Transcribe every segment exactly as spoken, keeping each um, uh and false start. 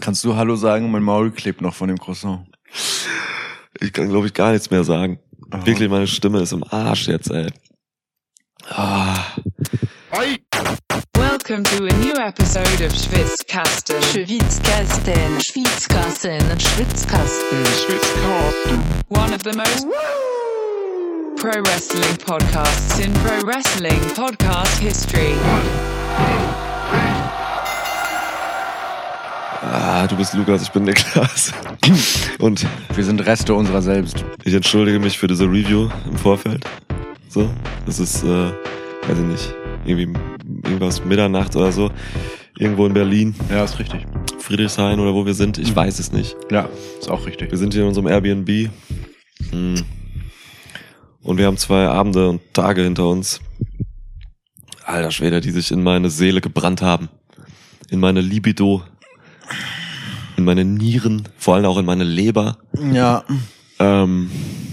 Kannst du Hallo sagen? Mein Maul klebt noch von dem Croissant. Ich kann, glaube ich, gar nichts mehr sagen. Aha. Wirklich, meine Stimme ist im Arsch jetzt, ey. Ah. Welcome to a new episode of Schwitzkasten. Schwitzkasten. Schwitzkasten. Schwitzkasten. Schwitzkasten. One of the most Woo! pro wrestling podcasts in pro wrestling podcast history. Ah, du bist Lukas, ich bin Niklas. Und wir sind Reste unserer selbst. Ich entschuldige mich für diese Review im Vorfeld. So, das ist, äh, weiß ich nicht, irgendwie irgendwas Mitternacht oder so. Irgendwo in Berlin. Ja, ist richtig. Friedrichshain oder wo wir sind, ich weiß es nicht. Ja, ist auch richtig. Wir sind hier in unserem Airbnb. Hm. Und wir haben zwei Abende und Tage hinter uns. Alter Schwede, die sich in meine Seele gebrannt haben. In meine Libido. In meine Nieren. Vor allem auch in meine Leber. Ja. Ähm.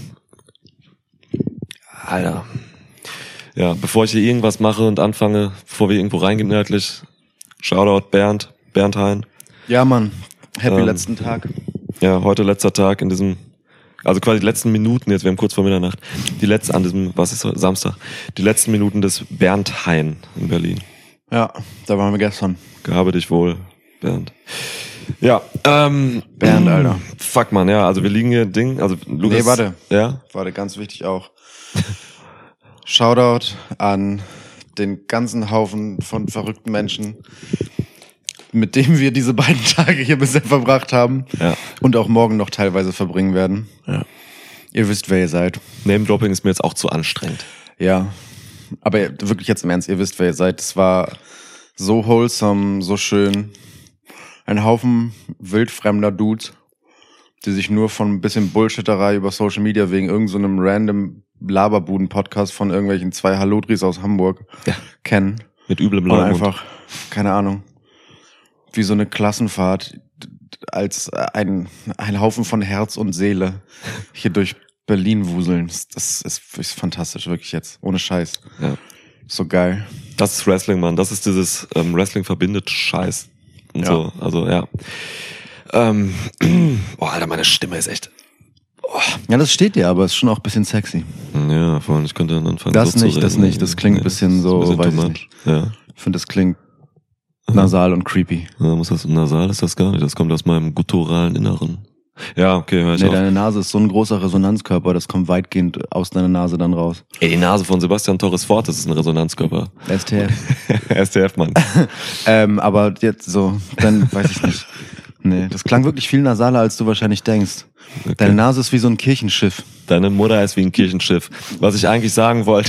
Alter. Ja, bevor ich hier irgendwas mache und anfange, bevor wir irgendwo reingehen nördlich, Shoutout Bernd, Bernd Hein. Ja, Mann. Happy ähm, letzten Tag. Ja, heute letzter Tag in diesem, also quasi die letzten Minuten, jetzt wir haben kurz vor Mitternacht, die letzten, an diesem, was ist heute, Samstag, die letzten Minuten des Bernd Hein in Berlin. Ja, da waren wir gestern. Gehabe dich wohl, Bernd. Ja, ähm. Bernd, Alter. Fuck, man, ja, also wir liegen hier, Ding, also Lukas. Nee, warte. Ja? Warte, ganz wichtig auch. Shoutout an den ganzen Haufen von verrückten Menschen, mit dem wir diese beiden Tage hier bisher verbracht haben. Ja. Und auch morgen noch teilweise verbringen werden. Ja. Ihr wisst, wer ihr seid. Name-Dropping ist mir jetzt auch zu anstrengend. Ja. Aber wirklich jetzt im Ernst, ihr wisst, wer ihr seid. Es war so wholesome, so schön. Ein Haufen wildfremder Dudes, die sich nur von ein bisschen Bullshitterei über Social Media wegen irgendeinem so random Laberbuden-Podcast von irgendwelchen zwei Hallodris aus Hamburg ja. kennen. Mit üblem Und Leumund. einfach, keine Ahnung, wie so eine Klassenfahrt als ein, ein Haufen von Herz und Seele hier durch Berlin wuseln. Das ist, ist, ist fantastisch, wirklich jetzt. Ohne Scheiß. Ja. So geil. Das ist Wrestling, Mann. Das ist dieses ähm, Wrestling verbindet Scheiß. Und ja. so, also ja. Ähm, boah, Alter, meine Stimme ist echt. Oh. Ja, das steht dir, aber ist schon auch ein bisschen sexy. Ja, vor allem, ich könnte dann anfangen. Das so nicht, zu das reden. nicht. Das klingt ein nee, bisschen so, ein bisschen weiß too ich much. nicht. Ja. Ich finde, das klingt nasal und creepy. Ja, muss das nasal ist das gar nicht. Das kommt aus meinem gutturalen Inneren. Ja, okay, hör ich Nee, auf. deine Nase ist so ein großer Resonanzkörper, das kommt weitgehend aus deiner Nase dann raus. Ey, die Nase von Sebastian Torres Ford, das ist ein Resonanzkörper. S T F. S T F, Mann. ähm, aber jetzt so, dann weiß ich nicht. Nee, das klang wirklich viel nasaler, als du wahrscheinlich denkst. Okay. Deine Nase ist wie so ein Kirchenschiff. Deine Mutter ist wie ein Kirchenschiff. Was ich eigentlich sagen wollte,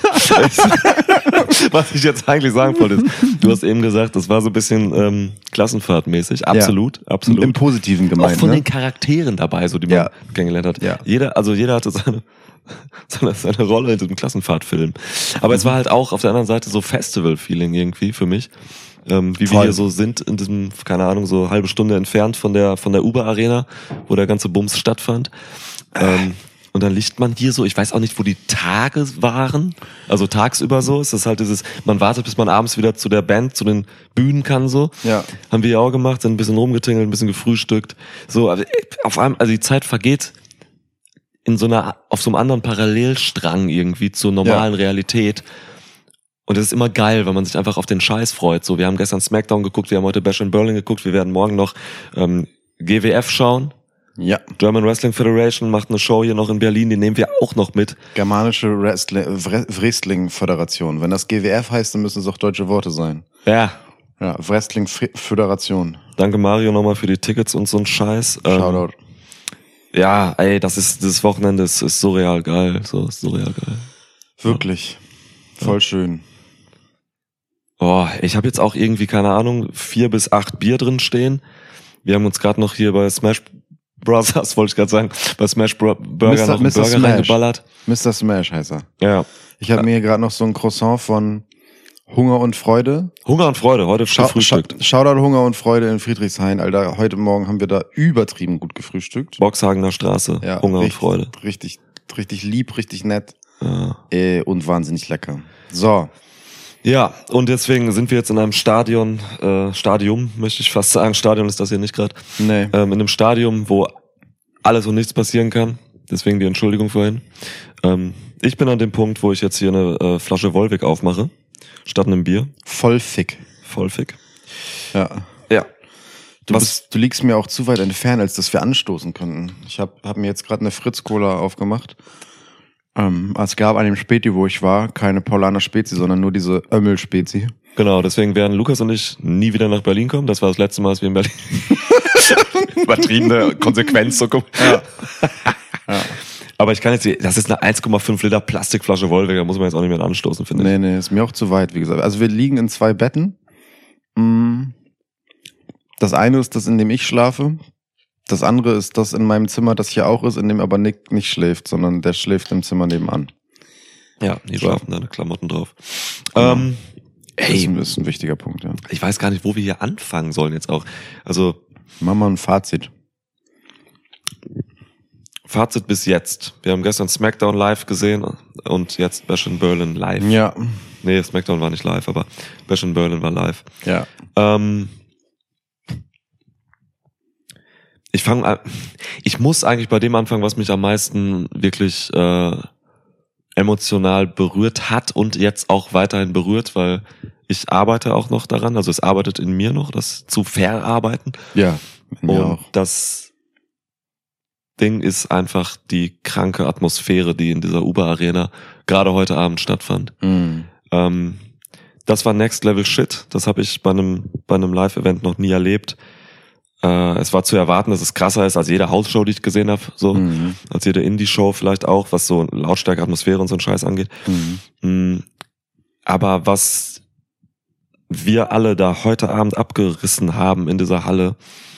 was ich jetzt eigentlich sagen wollte, ist, du hast eben gesagt, das war so ein bisschen ähm, Klassenfahrtmäßig. Absolut, ja. absolut. Im Positiven gemeint. Auch von ne? den Charakteren dabei, so die man ja. kennengelernt hat. Ja. Jeder, also jeder hatte seine, seine, seine Rolle in diesem Klassenfahrtfilm. Aber mhm. es war halt auch auf der anderen Seite so Festival-Feeling irgendwie für mich. Ähm, wie Voll. wir hier so sind in diesem, keine Ahnung, so halbe Stunde entfernt von der von der Uber-Arena, wo der ganze Bums stattfand. Ähm, und dann liegt man hier so, ich weiß auch nicht, wo die Tage waren, also tagsüber so, ist das halt dieses, man wartet, bis man abends wieder zu der Band, zu den Bühnen kann so. Ja. Haben wir ja auch gemacht, sind ein bisschen rumgetingelt, ein bisschen gefrühstückt. So, also auf einmal, also die Zeit vergeht in so einer, auf so einem anderen Parallelstrang irgendwie zur normalen ja. Realität. Und es ist immer geil, weil man sich einfach auf den Scheiß freut. So, wir haben gestern SmackDown geguckt, wir haben heute Bash in Berlin geguckt, wir werden morgen noch ähm, G W F schauen. Ja. German Wrestling Federation macht eine Show hier noch in Berlin, die nehmen wir auch noch mit. Germanische Wrestling, Wrestling Föderation. Wenn das G W F heißt, dann müssen es auch deutsche Worte sein. Ja. Ja, Wrestling Föderation. Danke Mario nochmal für die Tickets und so ein Scheiß. Shoutout. Ähm, ja, ey, das ist, das Wochenende ist, ist surreal geil. So, ist surreal geil. Wirklich. Ja. Voll schön. Oh, ich habe jetzt auch irgendwie, keine Ahnung, vier bis acht Bier drin stehen. Wir haben uns gerade noch hier bei Smash Brothers, wollte ich gerade sagen, bei Smash Bro- Burger Mister noch einen Mister Burger Smash. reingeballert. Mister Smash heißt er. Ja. Ich habe ja. mir gerade noch so ein Croissant von Hunger und Freude. Hunger und Freude, heute Schau- gefrühstückt. Schau- Shoutout Hunger und Freude in Friedrichshain, Alter. Heute Morgen haben wir da übertrieben gut gefrühstückt. Boxhagener Straße, Ja, Hunger richtig, und Freude. Richtig, richtig lieb, richtig nett Ja. äh, und wahnsinnig lecker. So, Ja, und deswegen sind wir jetzt in einem Stadion, äh, Stadium, möchte ich fast sagen, Stadion ist das hier nicht gerade, Nee. ähm, in einem Stadium, wo alles und nichts passieren kann. Deswegen die Entschuldigung vorhin. Ähm, ich bin an dem Punkt, wo ich jetzt hier eine äh, Flasche Volvic aufmache, statt einem Bier. Voll fick. Voll fick. Ja. Ja. Du, Was- bist, du liegst mir auch zu weit entfernt, als dass wir anstoßen könnten. Ich habe hab mir jetzt gerade eine Fritz-Cola aufgemacht. Ähm, es gab an dem Späti, wo ich war, keine Paulaner Spezi, sondern nur diese Ömmel-Spezi. Genau, deswegen werden Lukas und ich nie wieder nach Berlin kommen. Das war das letzte Mal, dass wir in Berlin... Übertriebene Konsequenz. So ja. Ja. Aber ich kann jetzt, das ist eine eins Komma fünf Liter Plastikflasche Volvic, da muss man jetzt auch nicht mehr anstoßen, finde ich. Nee, nee, ist mir auch zu weit, wie gesagt. Also wir liegen in zwei Betten. Das eine ist das, in dem ich schlafe. Das andere ist das in meinem Zimmer, das hier auch ist, in dem aber Nick nicht schläft, sondern der schläft im Zimmer nebenan. Ja, die So. schlafen deine Klamotten drauf. Genau. Ähm, Das ist, ey, ein- ist ein wichtiger Punkt, ja. ich weiß gar nicht, wo wir hier anfangen sollen jetzt auch. Also, Mach mal ein Fazit. Fazit bis jetzt. Wir haben gestern SmackDown live gesehen und jetzt Bash in Berlin live. Ja. Nee, SmackDown war nicht live, aber Bash in Berlin war live. Ja. Ähm, ich fange an, ich muss eigentlich bei dem anfangen, was mich am meisten wirklich äh, emotional berührt hat und jetzt auch weiterhin berührt, weil ich arbeite auch noch daran, also es arbeitet in mir noch, das zu verarbeiten. Ja. in mir Und auch. das Ding ist einfach die kranke Atmosphäre, die in dieser Uber-Arena gerade heute Abend stattfand. Mhm. Ähm, das war Next Level Shit. Das habe ich bei einem bei einem Live-Event noch nie erlebt. Äh, es war zu erwarten, dass es krasser ist als jede Hausshow, die ich gesehen habe, so Mhm. als jede Indie-Show vielleicht auch, was so Lautstärke, Atmosphäre und so ein Scheiß angeht. Mhm. Mm, Aber was wir alle da heute Abend abgerissen haben in dieser Halle,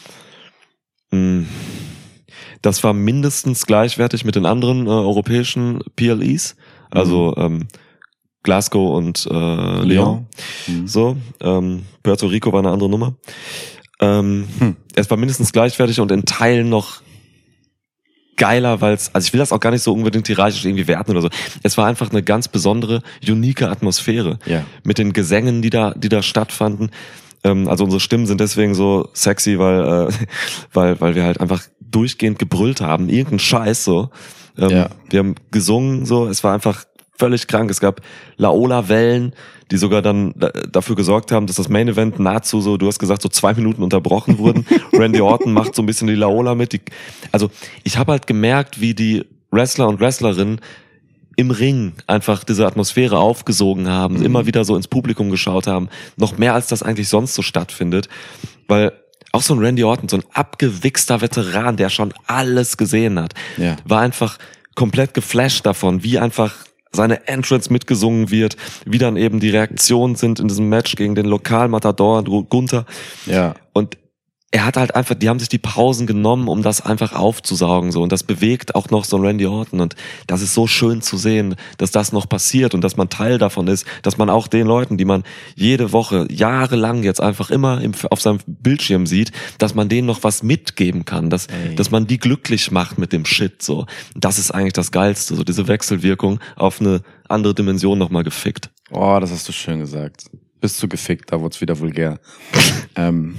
mm, das war mindestens gleichwertig mit den anderen äh, europäischen P L Es, also ähm, Glasgow und äh, Lyon. Lyon. Mhm. So, ähm, Puerto Rico war eine andere Nummer. Ähm, Hm. Es war mindestens gleichwertig und in Teilen noch geiler, weil es, also ich will das auch gar nicht so unbedingt hierarchisch irgendwie werten oder so. Es war einfach eine ganz besondere, unique Atmosphäre Ja. mit den Gesängen, die da, die da stattfanden. Ähm, also unsere Stimmen sind deswegen so sexy, weil, äh, weil, weil wir halt einfach durchgehend gebrüllt haben, irgendein Scheiß so. Ähm, Ja. Wir haben gesungen so, es war einfach völlig krank. Es gab Laola-Wellen, die sogar dann da, dafür gesorgt haben, dass das Main Event nahezu so, du hast gesagt, so zwei Minuten unterbrochen wurden. Randy Orton macht so ein bisschen die Laola mit. Die, also ich habe halt gemerkt, wie die Wrestler und Wrestlerinnen im Ring einfach diese Atmosphäre aufgesogen haben, Mhm. immer wieder so ins Publikum geschaut haben, noch mehr als das eigentlich sonst so stattfindet, weil auch so ein Randy Orton, so ein abgewichster Veteran, der schon alles gesehen hat, Ja. war einfach komplett geflasht davon, wie einfach seine Entrance mitgesungen wird, wie dann eben die Reaktionen sind in diesem Match gegen den Lokalmatador Gunther. Ja. Und er hat halt einfach, die haben sich die Pausen genommen, um das einfach aufzusaugen, so. Und das bewegt auch noch so ein Randy Orton. Und das ist so schön zu sehen, dass das noch passiert und dass man Teil davon ist, dass man auch den Leuten, die man jede Woche, jahrelang jetzt einfach immer im, auf seinem Bildschirm sieht, dass man denen noch was mitgeben kann, dass, Ey. dass man die glücklich macht mit dem Shit, so. Das ist eigentlich das Geilste, so diese Wechselwirkung auf eine andere Dimension nochmal gefickt. Oh, das hast du schön gesagt. Bist du gefickt, da wurde es wieder vulgär. ähm.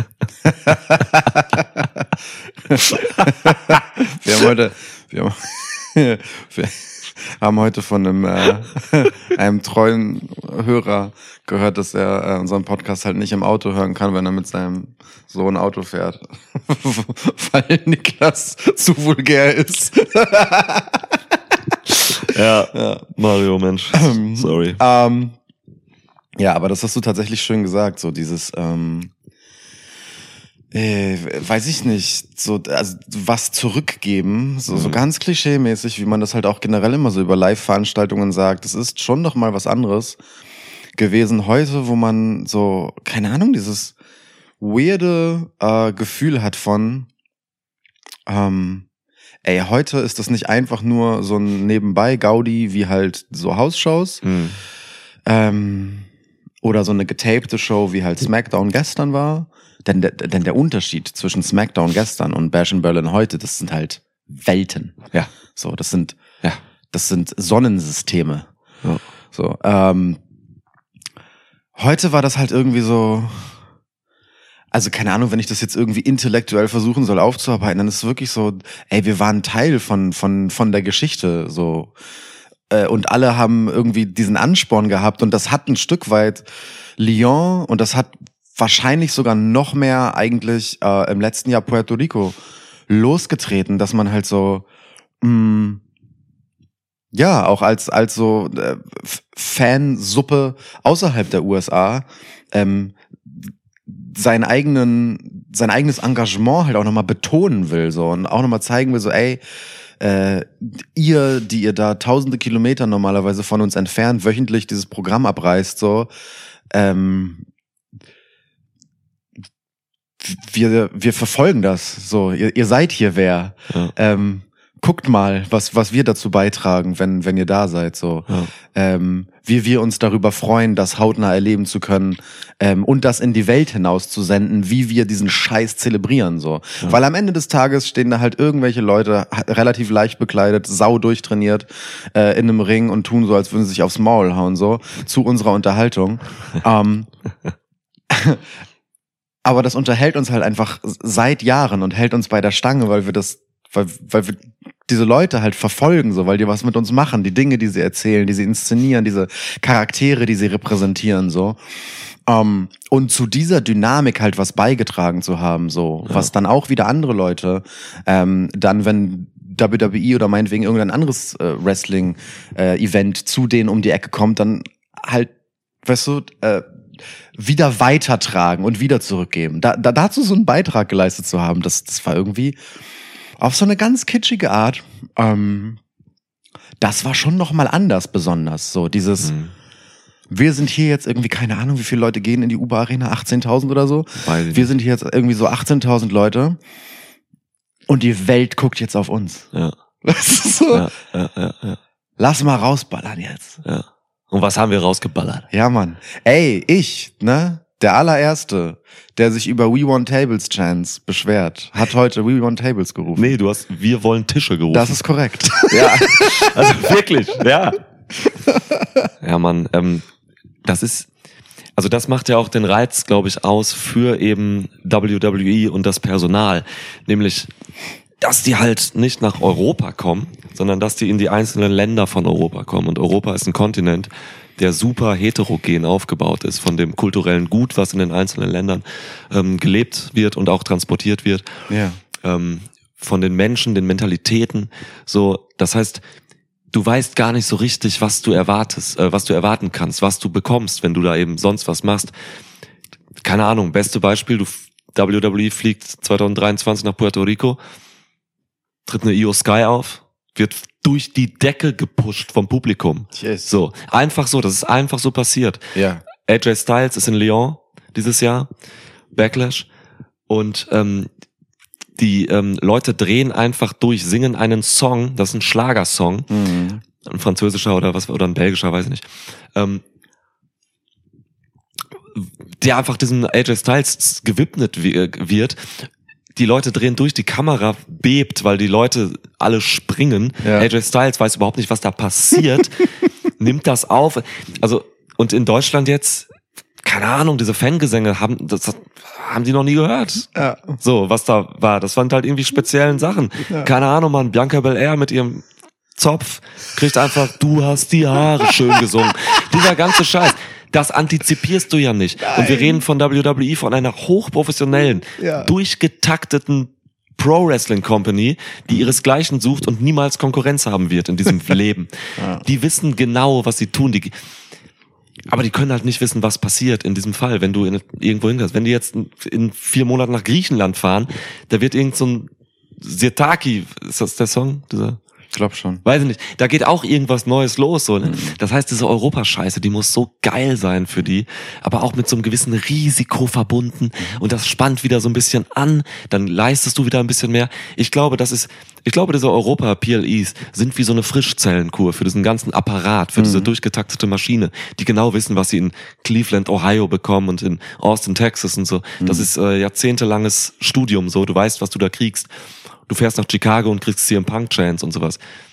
wir haben heute, wir haben, wir haben heute von einem, äh, einem treuen Hörer gehört, dass er äh, unseren Podcast halt nicht im Auto hören kann, wenn er mit seinem Sohn Auto fährt. Weil Niklas zu vulgär ist. Ja, Ja. Mario, Mensch, sorry. Ähm, ja, aber das hast du tatsächlich schön gesagt, so dieses, ähm, äh, weiß ich nicht, so, also was zurückgeben, so, so Mhm. ganz klischeemäßig, wie man das halt auch generell immer so über Live-Veranstaltungen sagt, das ist schon noch mal was anderes gewesen heute, wo man so, keine Ahnung, dieses weirde äh, Gefühl hat von, ähm, ey, heute ist das nicht einfach nur so ein Nebenbei-Gaudi wie halt so Hausshows, Hm. ähm, oder so eine getapte Show wie halt SmackDown gestern war. Denn der, denn der Unterschied zwischen SmackDown gestern und Bash in Berlin heute, das sind halt Welten. Ja. So, das sind, Ja. das sind Sonnensysteme. Ja. So, ähm, heute war das halt irgendwie so, also keine Ahnung, wenn ich das jetzt irgendwie intellektuell versuchen soll aufzuarbeiten, dann ist es wirklich so, ey, wir waren Teil von von von der Geschichte, so. Und alle haben irgendwie diesen Ansporn gehabt und das hat ein Stück weit Lyon und das hat wahrscheinlich sogar noch mehr eigentlich äh, im letzten Jahr Puerto Rico losgetreten, dass man halt so mh, ja auch als als so äh, Fansuppe außerhalb der U S A ähm, seinen eigenen sein eigenes Engagement halt auch nochmal betonen will so und auch nochmal zeigen will so ey Äh, ihr, die ihr da tausende Kilometer normalerweise von uns entfernt, wöchentlich dieses Programm abreißt, so, ähm, wir, wir verfolgen das, so, ihr, ihr seid hier wer, ja. ähm, guckt mal, was, was wir dazu beitragen, wenn, wenn ihr da seid, so, ja. ähm, wie wir uns darüber freuen, das hautnah erleben zu können, ähm, und das in die Welt hinaus zu senden, wie wir diesen Scheiß zelebrieren, so. Ja. Weil am Ende des Tages stehen da halt irgendwelche Leute, relativ leicht bekleidet, sau durchtrainiert, äh, in einem Ring und tun so, als würden sie sich aufs Maul hauen, so, zu unserer Unterhaltung. ähm, aber das unterhält uns halt einfach seit Jahren und hält uns bei der Stange, weil wir das weil weil wir diese Leute halt verfolgen, so, weil die was mit uns machen, die Dinge, die sie erzählen, die sie inszenieren, diese Charaktere, die sie repräsentieren, so. Um, und zu dieser Dynamik halt was beigetragen zu haben, so, ja. Was dann auch wieder andere Leute, ähm, dann, wenn W W E oder meinetwegen irgendein anderes äh, Wrestling-Event äh, zu denen um die Ecke kommt, dann halt, weißt du, äh, wieder weitertragen und wieder zurückgeben. Da, da dazu so einen Beitrag geleistet zu haben, das, das war irgendwie auf so eine ganz kitschige Art, ähm, das war schon nochmal anders besonders, so dieses, mhm. wir sind hier jetzt irgendwie, keine Ahnung, wie viele Leute gehen in die U B A-Arena, achtzehntausend oder so, Weil wir sind hier jetzt irgendwie so achtzehntausend Leute und die Welt guckt jetzt auf uns. Ja. Das ist so, ja, ja, ja, ja. Lass mal rausballern jetzt. Ja. Und was haben wir rausgeballert? Ja, Mann. Ey, ich, ne? Der allererste, der sich über We Want Tables Chance beschwert, hat heute We Want Tables gerufen. Nee, du hast Wir wollen Tische gerufen. Das ist korrekt. Ja, also wirklich, ja. Ja, Mann, ähm, das ist, also das macht ja auch den Reiz, glaube ich, aus für eben W W E und das Personal. Nämlich, dass die halt nicht nach Europa kommen, sondern dass die in die einzelnen Länder von Europa kommen. Und Europa ist ein Kontinent, der super heterogen aufgebaut ist, von dem kulturellen Gut, was in den einzelnen Ländern ähm, gelebt wird und auch transportiert wird, ja. ähm, von den Menschen, den Mentalitäten. So, das heißt, du weißt gar nicht so richtig, was du erwartest, äh, was du erwarten kannst, was du bekommst, wenn du da eben sonst was machst. Keine Ahnung, beste Beispiel, du W W E fliegt zwanzig dreiundzwanzig nach Puerto Rico, tritt eine Io Sky auf, wird durch die Decke gepusht vom Publikum. Yes. So, einfach so, das ist einfach so passiert. Ja. A J Styles ist in Lyon dieses Jahr, Backlash, und ähm, die ähm, Leute drehen einfach durch, singen einen Song, das ist ein Schlagersong, mhm. ein französischer oder was oder ein belgischer, weiß ich nicht, ähm, der einfach diesem A J Styles gewidmet wird. Die Leute drehen durch, die Kamera bebt, weil die Leute alle springen. Ja. A J Styles weiß überhaupt nicht, was da passiert, nimmt das auf. Also, und in Deutschland jetzt, keine Ahnung, diese Fangesänge haben, das haben die noch nie gehört. Ja. So, was da war, das waren halt irgendwie speziellen Sachen. Ja. Keine Ahnung, man, Bianca Belair mit ihrem Zopf kriegt einfach, du hast die Haare schön gesungen. Dieser ganze Scheiß. Das antizipierst du ja nicht. Nein. Und wir reden von W W E, von einer hochprofessionellen, ja. durchgetakteten Pro-Wrestling-Company, die ihresgleichen sucht und niemals Konkurrenz haben wird in diesem Leben. Ja. Die wissen genau, was sie tun. Die, aber die können halt nicht wissen, was passiert in diesem Fall, wenn du in, irgendwo hingehst. Wenn die jetzt in vier Monaten nach Griechenland fahren, da wird irgend so ein Sirtaki, ist das der Song? Dieser Ich glaube schon. Weiß ich nicht. Da geht auch irgendwas Neues los. So. Mhm. Das heißt, diese Europascheiße, die muss so geil sein für die, aber auch mit so einem gewissen Risiko verbunden. Mhm. Und das spannt wieder so ein bisschen an. Dann leistest du wieder ein bisschen mehr. Ich glaube, das ist, ich glaube, diese Europa-P L Es sind wie so eine Frischzellenkur für diesen ganzen Apparat, für mhm. diese durchgetaktete Maschine, die genau wissen, was sie in Cleveland, Ohio bekommen und in Austin, Texas und so. Mhm. Das ist äh, jahrzehntelanges Studium so. Du weißt, was du da kriegst. Du fährst nach Chicago und kriegst C M Punk Chance und sowas.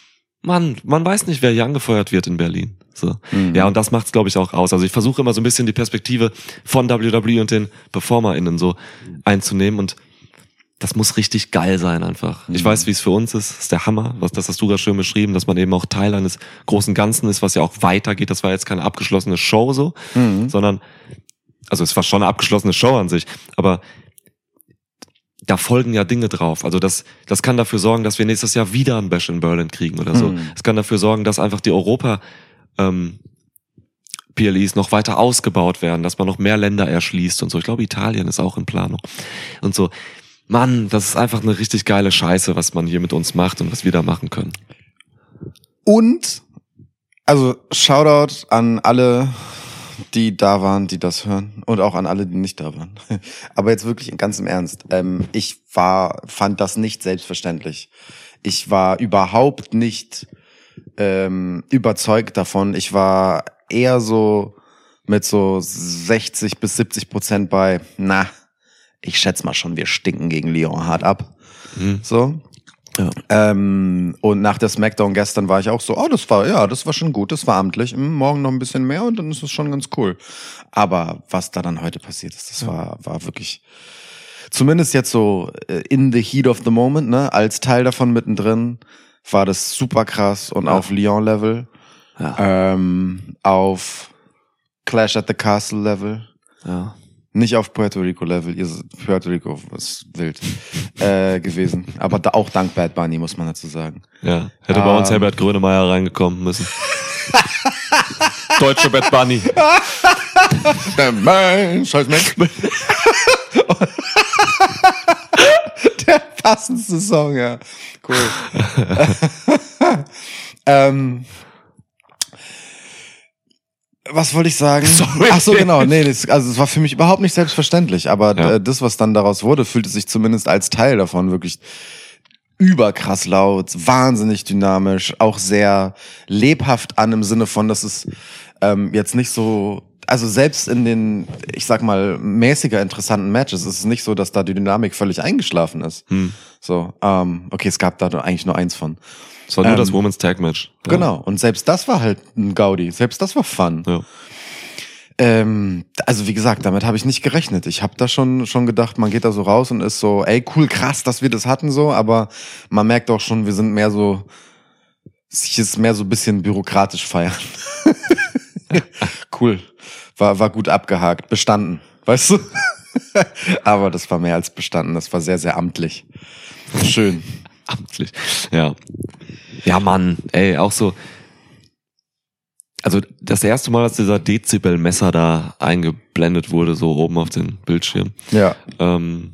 Mann, man weiß nicht, wer hier angefeuert wird in Berlin. So. Mhm. Ja, und das macht's, glaube ich, auch aus. Also ich versuche immer so ein bisschen die Perspektive von W W E und den PerformerInnen so einzunehmen und das muss richtig geil sein einfach. Mhm. Ich weiß, wie es für uns ist. Das ist der Hammer. Was, das hast du gerade schön beschrieben, dass man eben auch Teil eines großen Ganzen ist, was ja auch weitergeht. Das war jetzt keine abgeschlossene Show so, mhm. sondern, also es war schon eine abgeschlossene Show an sich, aber da folgen ja Dinge drauf. Also das, das kann dafür sorgen, dass wir nächstes Jahr wieder ein Bash in Berlin kriegen oder so. Es mhm. kann dafür sorgen, dass einfach die Europa ähm, P L Es noch weiter ausgebaut werden, dass man noch mehr Länder erschließt und so. Ich glaube, Italien ist auch in Planung. Und so, Mann, das ist einfach eine richtig geile Scheiße, was man hier mit uns macht und was wir da machen können. Und, also Shoutout an alle, die da waren, die das hören und auch an alle, die nicht da waren. Aber jetzt wirklich ganz im Ernst. Ähm, ich war, fand das nicht selbstverständlich. Ich war überhaupt nicht ähm, überzeugt davon. Ich war eher so mit so sechzig bis siebzig Prozent bei, na, ich schätze mal schon, wir stinken gegen Lyon hart ab. Mhm. So. Ja. Ähm, und nach der Smackdown gestern war ich auch so, oh, das war, ja, das war schon gut, das war amtlich. Hm, morgen noch ein bisschen mehr und dann ist es schon ganz cool. Aber was da dann heute passiert ist, das ja. war, war wirklich, zumindest jetzt so in the heat of the moment, ne, als Teil davon mittendrin, war das super krass und ja. auf Lyon-Level, ja. ähm, auf Clash at the Castle-Level. Ja. Nicht auf Puerto Rico-Level, Puerto Rico ist wild äh, gewesen. Aber da auch dank Bad Bunny, muss man dazu sagen. Ja, hätte ähm, bei uns Herbert Grönemeyer reingekommen müssen. Deutsche Bad Bunny. Der Mensch, scheiß Mensch. Der passendste Song, ja. Cool. ähm... Was wollte ich sagen? Sorry. Ach so, genau. Nee, das, also es war für mich überhaupt nicht selbstverständlich, aber ja. äh, das, was dann daraus wurde, fühlte sich zumindest als Teil davon wirklich überkrass laut, wahnsinnig dynamisch, auch sehr lebhaft an im Sinne von, dass es ähm, jetzt nicht so, also selbst in den, ich sag mal, mäßiger interessanten Matches ist es nicht so, dass da die Dynamik völlig eingeschlafen ist. Hm. So, ähm, okay, es gab da eigentlich nur eins von. Es war nur ähm, das Women's Tag Match. Ja. Genau, und selbst das war halt ein Gaudi, selbst das war Fun. Ja. Ähm, also wie gesagt, damit habe ich nicht gerechnet. Ich habe da schon schon gedacht, man geht da so raus und ist so, ey, cool, krass, dass wir das hatten so, aber man merkt auch schon, wir sind mehr so, sich ist mehr so ein bisschen bürokratisch feiern. Cool, war war gut abgehakt, bestanden, weißt du? Aber das war mehr als bestanden, das war sehr, sehr amtlich. Schön. Amtlich, ja. Ja, Mann, ey, auch so, also das erste Mal, als dieser Dezibel-Messer da eingeblendet wurde, so oben auf den Bildschirm. Ja. Ähm,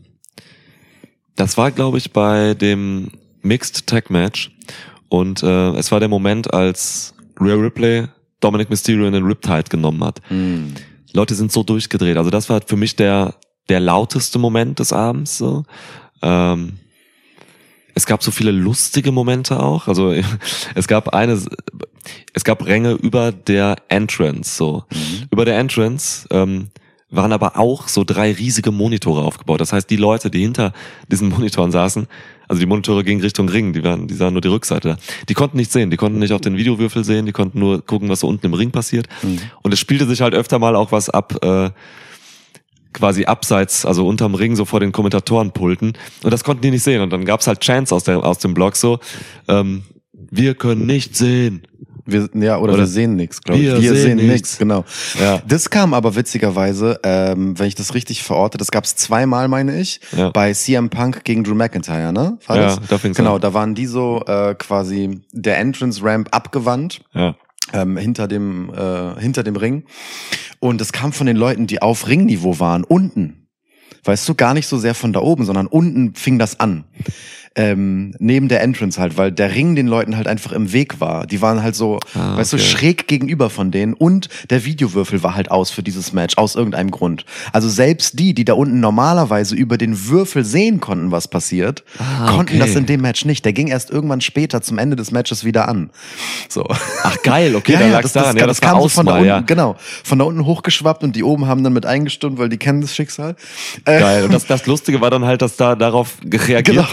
das war, glaube ich, bei dem Mixed Tag Match und äh, es war der Moment, als Rhea Ripley Dominic Mysterio in den Riptide genommen hat. Mhm. Leute sind so durchgedreht. Also das war für mich der der lauteste Moment des Abends. So. Ähm, Es gab so viele lustige Momente auch. Also es gab eine, es gab Ränge über der Entrance. So mhm. über der Entrance ähm, waren aber auch so drei riesige Monitore aufgebaut. Das heißt, die Leute, die hinter diesen Monitoren saßen, also die Monitore gingen Richtung Ring, die waren, die sahen nur die Rückseite. Die konnten nichts sehen, die konnten nicht auf den Videowürfel sehen, die konnten nur gucken, was so unten im Ring passiert. Mhm. Und es spielte sich halt öfter mal auch was ab. Äh, quasi abseits, also unterm Ring, so vor den Kommentatorenpulten. Und das konnten die nicht sehen. Und dann gab's halt Chants aus, der, aus dem Blog so, ähm, wir können nicht sehen. Wir, ja, oder, oder wir sehen nichts, glaube ich. Wir, wir sehen, sehen nichts, genau. Ja. Das kam aber witzigerweise, ähm, wenn ich das richtig verorte, das gab's zweimal, meine ich, ja. bei C M Punk gegen Drew McIntyre, ne? War ja, das? da fing's Genau, an. Da waren die so äh, quasi der Entrance Ramp abgewandt. Ja. Ähm, hinter dem äh, hinter dem Ring und es kam von den Leuten, die auf Ringniveau waren, unten, weißt du, gar nicht so sehr von da oben, sondern unten fing das an, ähm, neben der Entrance halt, weil der Ring den Leuten halt einfach im Weg war, die waren halt so, ah, weißt okay. du, schräg gegenüber von denen und der Videowürfel war halt aus für dieses Match, aus irgendeinem Grund, also selbst die, die da unten normalerweise über den Würfel sehen konnten, was passiert, ah, konnten okay. das in dem Match nicht, der ging erst irgendwann später zum Ende des Matches wieder an, so. Ach geil, okay, ja, da ja, lag's das, daran, das, ja, das, das kam war so von da Auswahl, unten, ja. genau, von da unten hochgeschwappt und die oben haben dann mit eingestimmt, weil die kennen das Schicksal. Äh, Geil, und das, das Lustige war dann halt, dass da darauf reagiert genau. wurde von der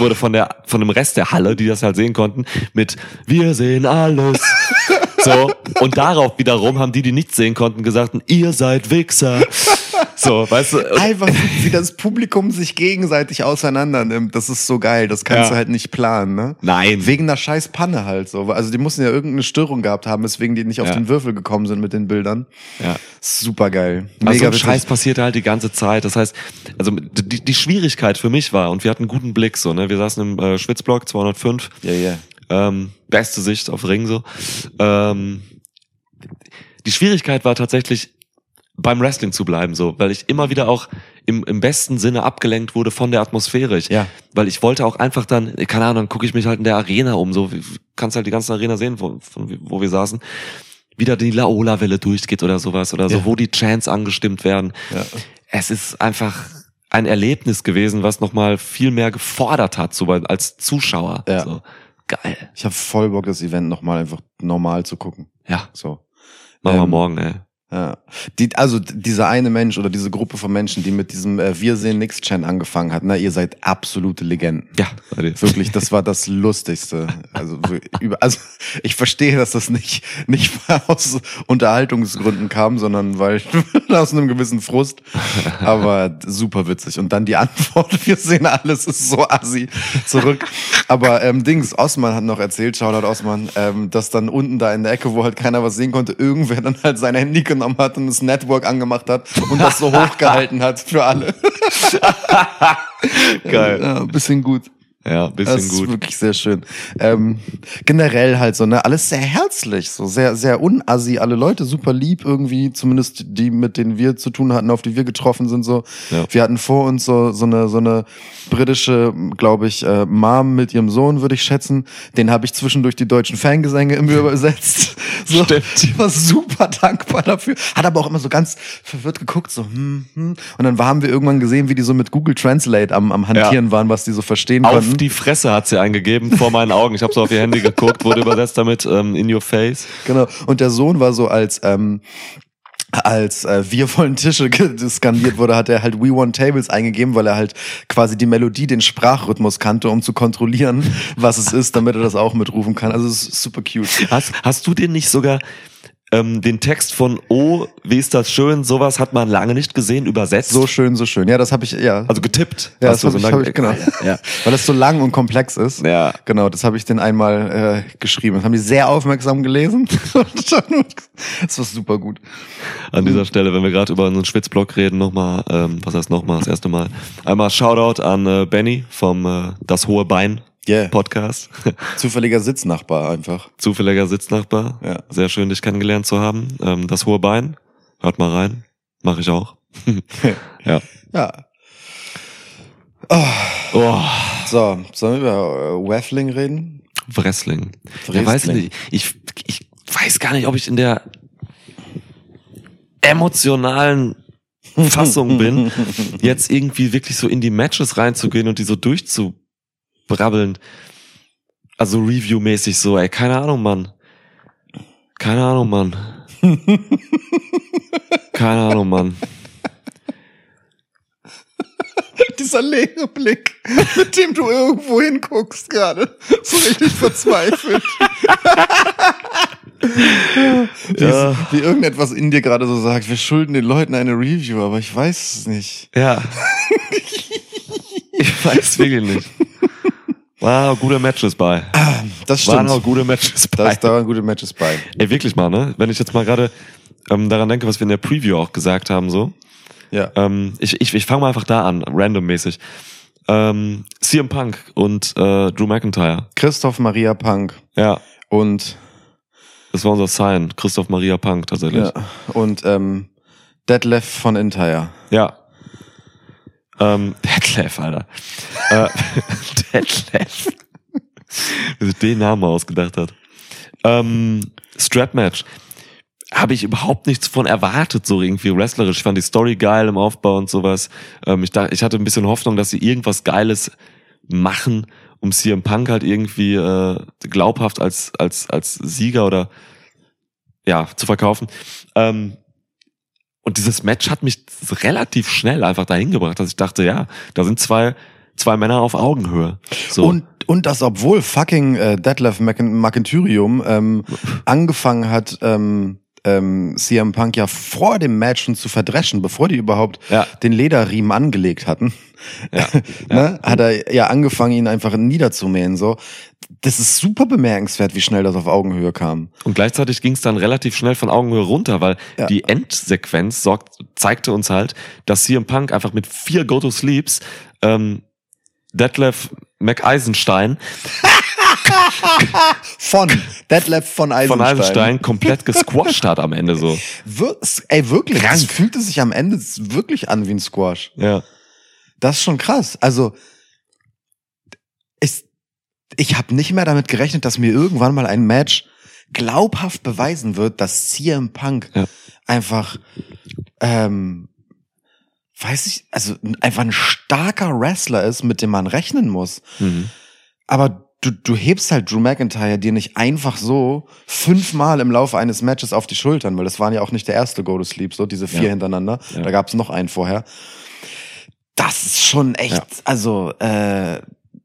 der, von dem Rest der Halle, die das halt sehen konnten, mit wir sehen alles. So, und darauf wiederum haben die, die nichts sehen konnten, gesagt, ihr seid Wichser. So, weißt du. Einfach, wie das Publikum sich gegenseitig auseinander nimmt. Das ist so geil. Das kannst Ja. du halt nicht planen, ne? Nein. Wegen einer scheiß Panne halt so. Also die mussten ja irgendeine Störung gehabt haben, weswegen die nicht auf Ja. den Würfel gekommen sind mit den Bildern. Ja. Super geil. Also Mega ein witzig. Scheiß passierte halt die ganze Zeit. Das heißt, also die, die Schwierigkeit für mich war, und wir hatten einen guten Blick so, ne? Wir saßen im äh, Schwitzblock zweihundertfünf. Ja, ja. Ähm, beste Sicht auf Ring so. Ähm, die Schwierigkeit war tatsächlich, beim Wrestling zu bleiben, so, weil ich immer wieder auch im, im besten Sinne abgelenkt wurde von der Atmosphäre. Ich, Ja. Weil ich wollte auch einfach dann, keine Ahnung, dann gucke ich mich halt in der Arena um, so, wie- kannst halt die ganze Arena sehen, wo, von, wo wir saßen, wieder die Laola-Welle durchgeht oder sowas, oder so, Ja. wo die Chants angestimmt werden. Ja. Es ist einfach ein Erlebnis gewesen, was nochmal viel mehr gefordert hat, so als Zuschauer. Ja. So, geil. Ich habe voll Bock, das Event nochmal einfach normal zu gucken. Ja, So. machen wir Ähm, morgen, ey. Ja. Die, also dieser eine Mensch oder diese Gruppe von Menschen, die mit diesem äh, Wir sehen nix Chant angefangen hat, na, ihr seid absolute Legenden. Ja, bei dir. Wirklich, das war das Lustigste. Also, wir- über, also ich verstehe, dass das nicht nicht aus Unterhaltungsgründen kam, sondern weil aus einem gewissen Frust. Aber super witzig. Und dann die Antwort: Wir sehen alles, ist so assi zurück. Aber ähm, Dings, Osman hat noch erzählt, Shoutout Osman, ähm, dass dann unten da in der Ecke, wo halt keiner was sehen konnte, irgendwer dann halt sein Handy genommen hat und das Network angemacht hat und das so hochgehalten hat für alle. Geil. Ja, ein bisschen gut. Ja, bisschen Das ist gut. wirklich sehr schön. Ähm, generell halt so, ne, alles sehr herzlich, so sehr, sehr unassi, alle Leute super lieb irgendwie, zumindest die, mit denen wir zu tun hatten, auf die wir getroffen sind, so. Ja. Wir hatten vor uns so, so eine, so eine britische, glaube ich, äh, Mom mit ihrem Sohn, würde ich schätzen. Den habe ich zwischendurch die deutschen Fangesänge immer übersetzt. So, Stimmt. die war super dankbar dafür. Hat aber auch immer so ganz verwirrt geguckt, so, hm, hm. Und dann haben wir irgendwann gesehen, wie die so mit Google Translate am, am Hantieren waren, was die so verstehen Auf konnten. die Fresse hat sie eingegeben, vor meinen Augen. Ich habe so auf ihr Handy geguckt, wurde übersetzt damit ähm, in your face. Genau. Und der Sohn war so als ähm, als äh, wir wollen Tische ge- skandiert wurde, hat er halt We Want Tables eingegeben, weil er halt quasi die Melodie, den Sprachrhythmus kannte, um zu kontrollieren, was es ist, damit er das auch mitrufen kann. Also es ist super cute. Hast, hast du den nicht sogar ähm, den Text von Oh, wie ist das schön, sowas hat man lange nicht gesehen, übersetzt? So schön, so schön. Ja, das habe ich, ja. Also getippt. ja, Hast das du habe so ich, lange- hab ich, genau. Ja. Weil das so lang und komplex ist. Ja. Genau, das habe ich den einmal äh, geschrieben. Das haben die sehr aufmerksam gelesen. Das war super gut. An dieser Stelle, wenn wir gerade über einen Schwitzblock reden, nochmal, ähm, was heißt nochmal, das erste Mal. Einmal Shoutout an äh, Benny vom äh, Das Hohe Bein Yeah. Podcast. Zufälliger Sitznachbar einfach. Zufälliger Sitznachbar. Ja. Sehr schön, dich kennengelernt zu haben. Ähm, Das Hohe Bein. Hört mal rein. Mache ich auch. Ja. Ja. Oh. Oh, So, sollen wir über äh, Wrestling reden? Wrestling. Ja, Wrestling. weiß nicht. Ich, ich weiß gar nicht, ob ich in der emotionalen Fassung bin, jetzt irgendwie wirklich so in die Matches reinzugehen und die so durchzubrabbeln. Also Review-mäßig so, ey, keine Ahnung, Mann. Keine Ahnung, Mann. Keine Ahnung, Mann. Dieser leere Blick, mit dem du irgendwo hinguckst gerade. So richtig verzweifelt. wie, Ja. wie irgendetwas in dir gerade so sagt, wir schulden den Leuten eine Review, aber ich weiß es nicht. Ja. Ich weiß wirklich nicht. Waren auch gute Matches bei. Das Waren stimmt. auch gute Matches bei. Da, ist, da waren gute Matches bei. Ey, wirklich mal, ne? Wenn ich jetzt mal gerade ähm, daran denke, was wir in der Preview auch gesagt haben, so. Ja. Ähm, ich ich, ich fange mal einfach da an, randommäßig. Ähm, C M Punk und äh, Drew McIntyre. Christoph Maria Punk Ja, und das war unser Sign. Christoph Maria Punk tatsächlich. ja, und ähm, Detlef von Entire. Ja. Ähm, Detlef, Alter. äh, Detlef. Wie sich den Namen ausgedacht hat. Ähm, Strap-Match. Habe ich überhaupt nichts von erwartet, so irgendwie wrestlerisch. Ich fand die Story geil im Aufbau und sowas. Ähm, ich, dachte, ich hatte ein bisschen Hoffnung, dass sie irgendwas Geiles machen, um C M Punk halt irgendwie äh, glaubhaft als als als Sieger oder ja zu verkaufen. Ähm, und dieses Match hat mich relativ schnell einfach dahin gebracht, dass ich dachte, ja, da sind zwei zwei Männer auf Augenhöhe. So. Und und das, obwohl fucking äh, Detlef McIntyrium ähm, angefangen hat, ähm, ähm, C M Punk ja vor dem Match schon zu verdreschen, bevor die überhaupt Ja. den Lederriemen angelegt hatten. Ja. ne? Hat er ja angefangen, ihn einfach niederzumähen. So, das ist super bemerkenswert, wie schnell das auf Augenhöhe kam. Und gleichzeitig ging es dann relativ schnell von Augenhöhe runter, weil Ja. die Endsequenz sorgt, zeigte uns halt, dass C M Punk einfach mit vier Go-To-Sleeps ähm, Detlef McEisenstein Von Detlef von Eisenstein. von Eisenstein komplett gesquasht hat am Ende so. Wir, ey, wirklich, Krank. es fühlte sich am Ende wirklich an wie ein Squash. Ja. Das ist schon krass. Also, ich, ich habe nicht mehr damit gerechnet, dass mir irgendwann mal ein Match glaubhaft beweisen wird, dass C M Punk Ja. einfach, ähm, weiß ich, also einfach ein starker Wrestler ist, mit dem man rechnen muss. Mhm. Aber du, du hebst halt Drew McIntyre dir nicht einfach so fünfmal im Laufe eines Matches auf die Schultern, weil das waren ja auch nicht der erste Go-to-Sleep, so diese vier Ja. hintereinander. Ja. Da gab's noch einen vorher. Das ist schon echt, Ja. also äh,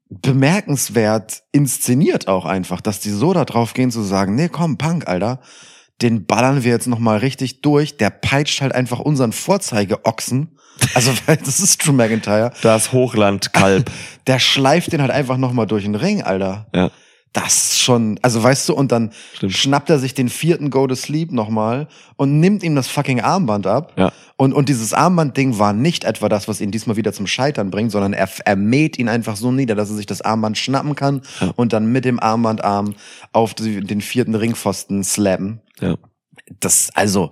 bemerkenswert inszeniert auch einfach, dass die so da drauf gehen zu sagen, nee, komm, Punk, Alter, den ballern wir jetzt nochmal richtig durch. Der peitscht halt einfach unseren Vorzeigeochsen. Also, weil das ist Drew McIntyre. Das Hochlandkalb. Der schleift den halt einfach nochmal durch den Ring, Alter. Ja. Das ist schon, also weißt du, und dann Stimmt. schnappt er sich den vierten Go-to-Sleep nochmal und nimmt ihm das fucking Armband ab. Ja. Und, und dieses Armbandding war nicht etwa das, was ihn diesmal wieder zum Scheitern bringt, sondern er, er mäht ihn einfach so nieder, dass er sich das Armband schnappen kann Ja. und dann mit dem Armbandarm auf die, den vierten Ringpfosten slappen. Ja. Das, also,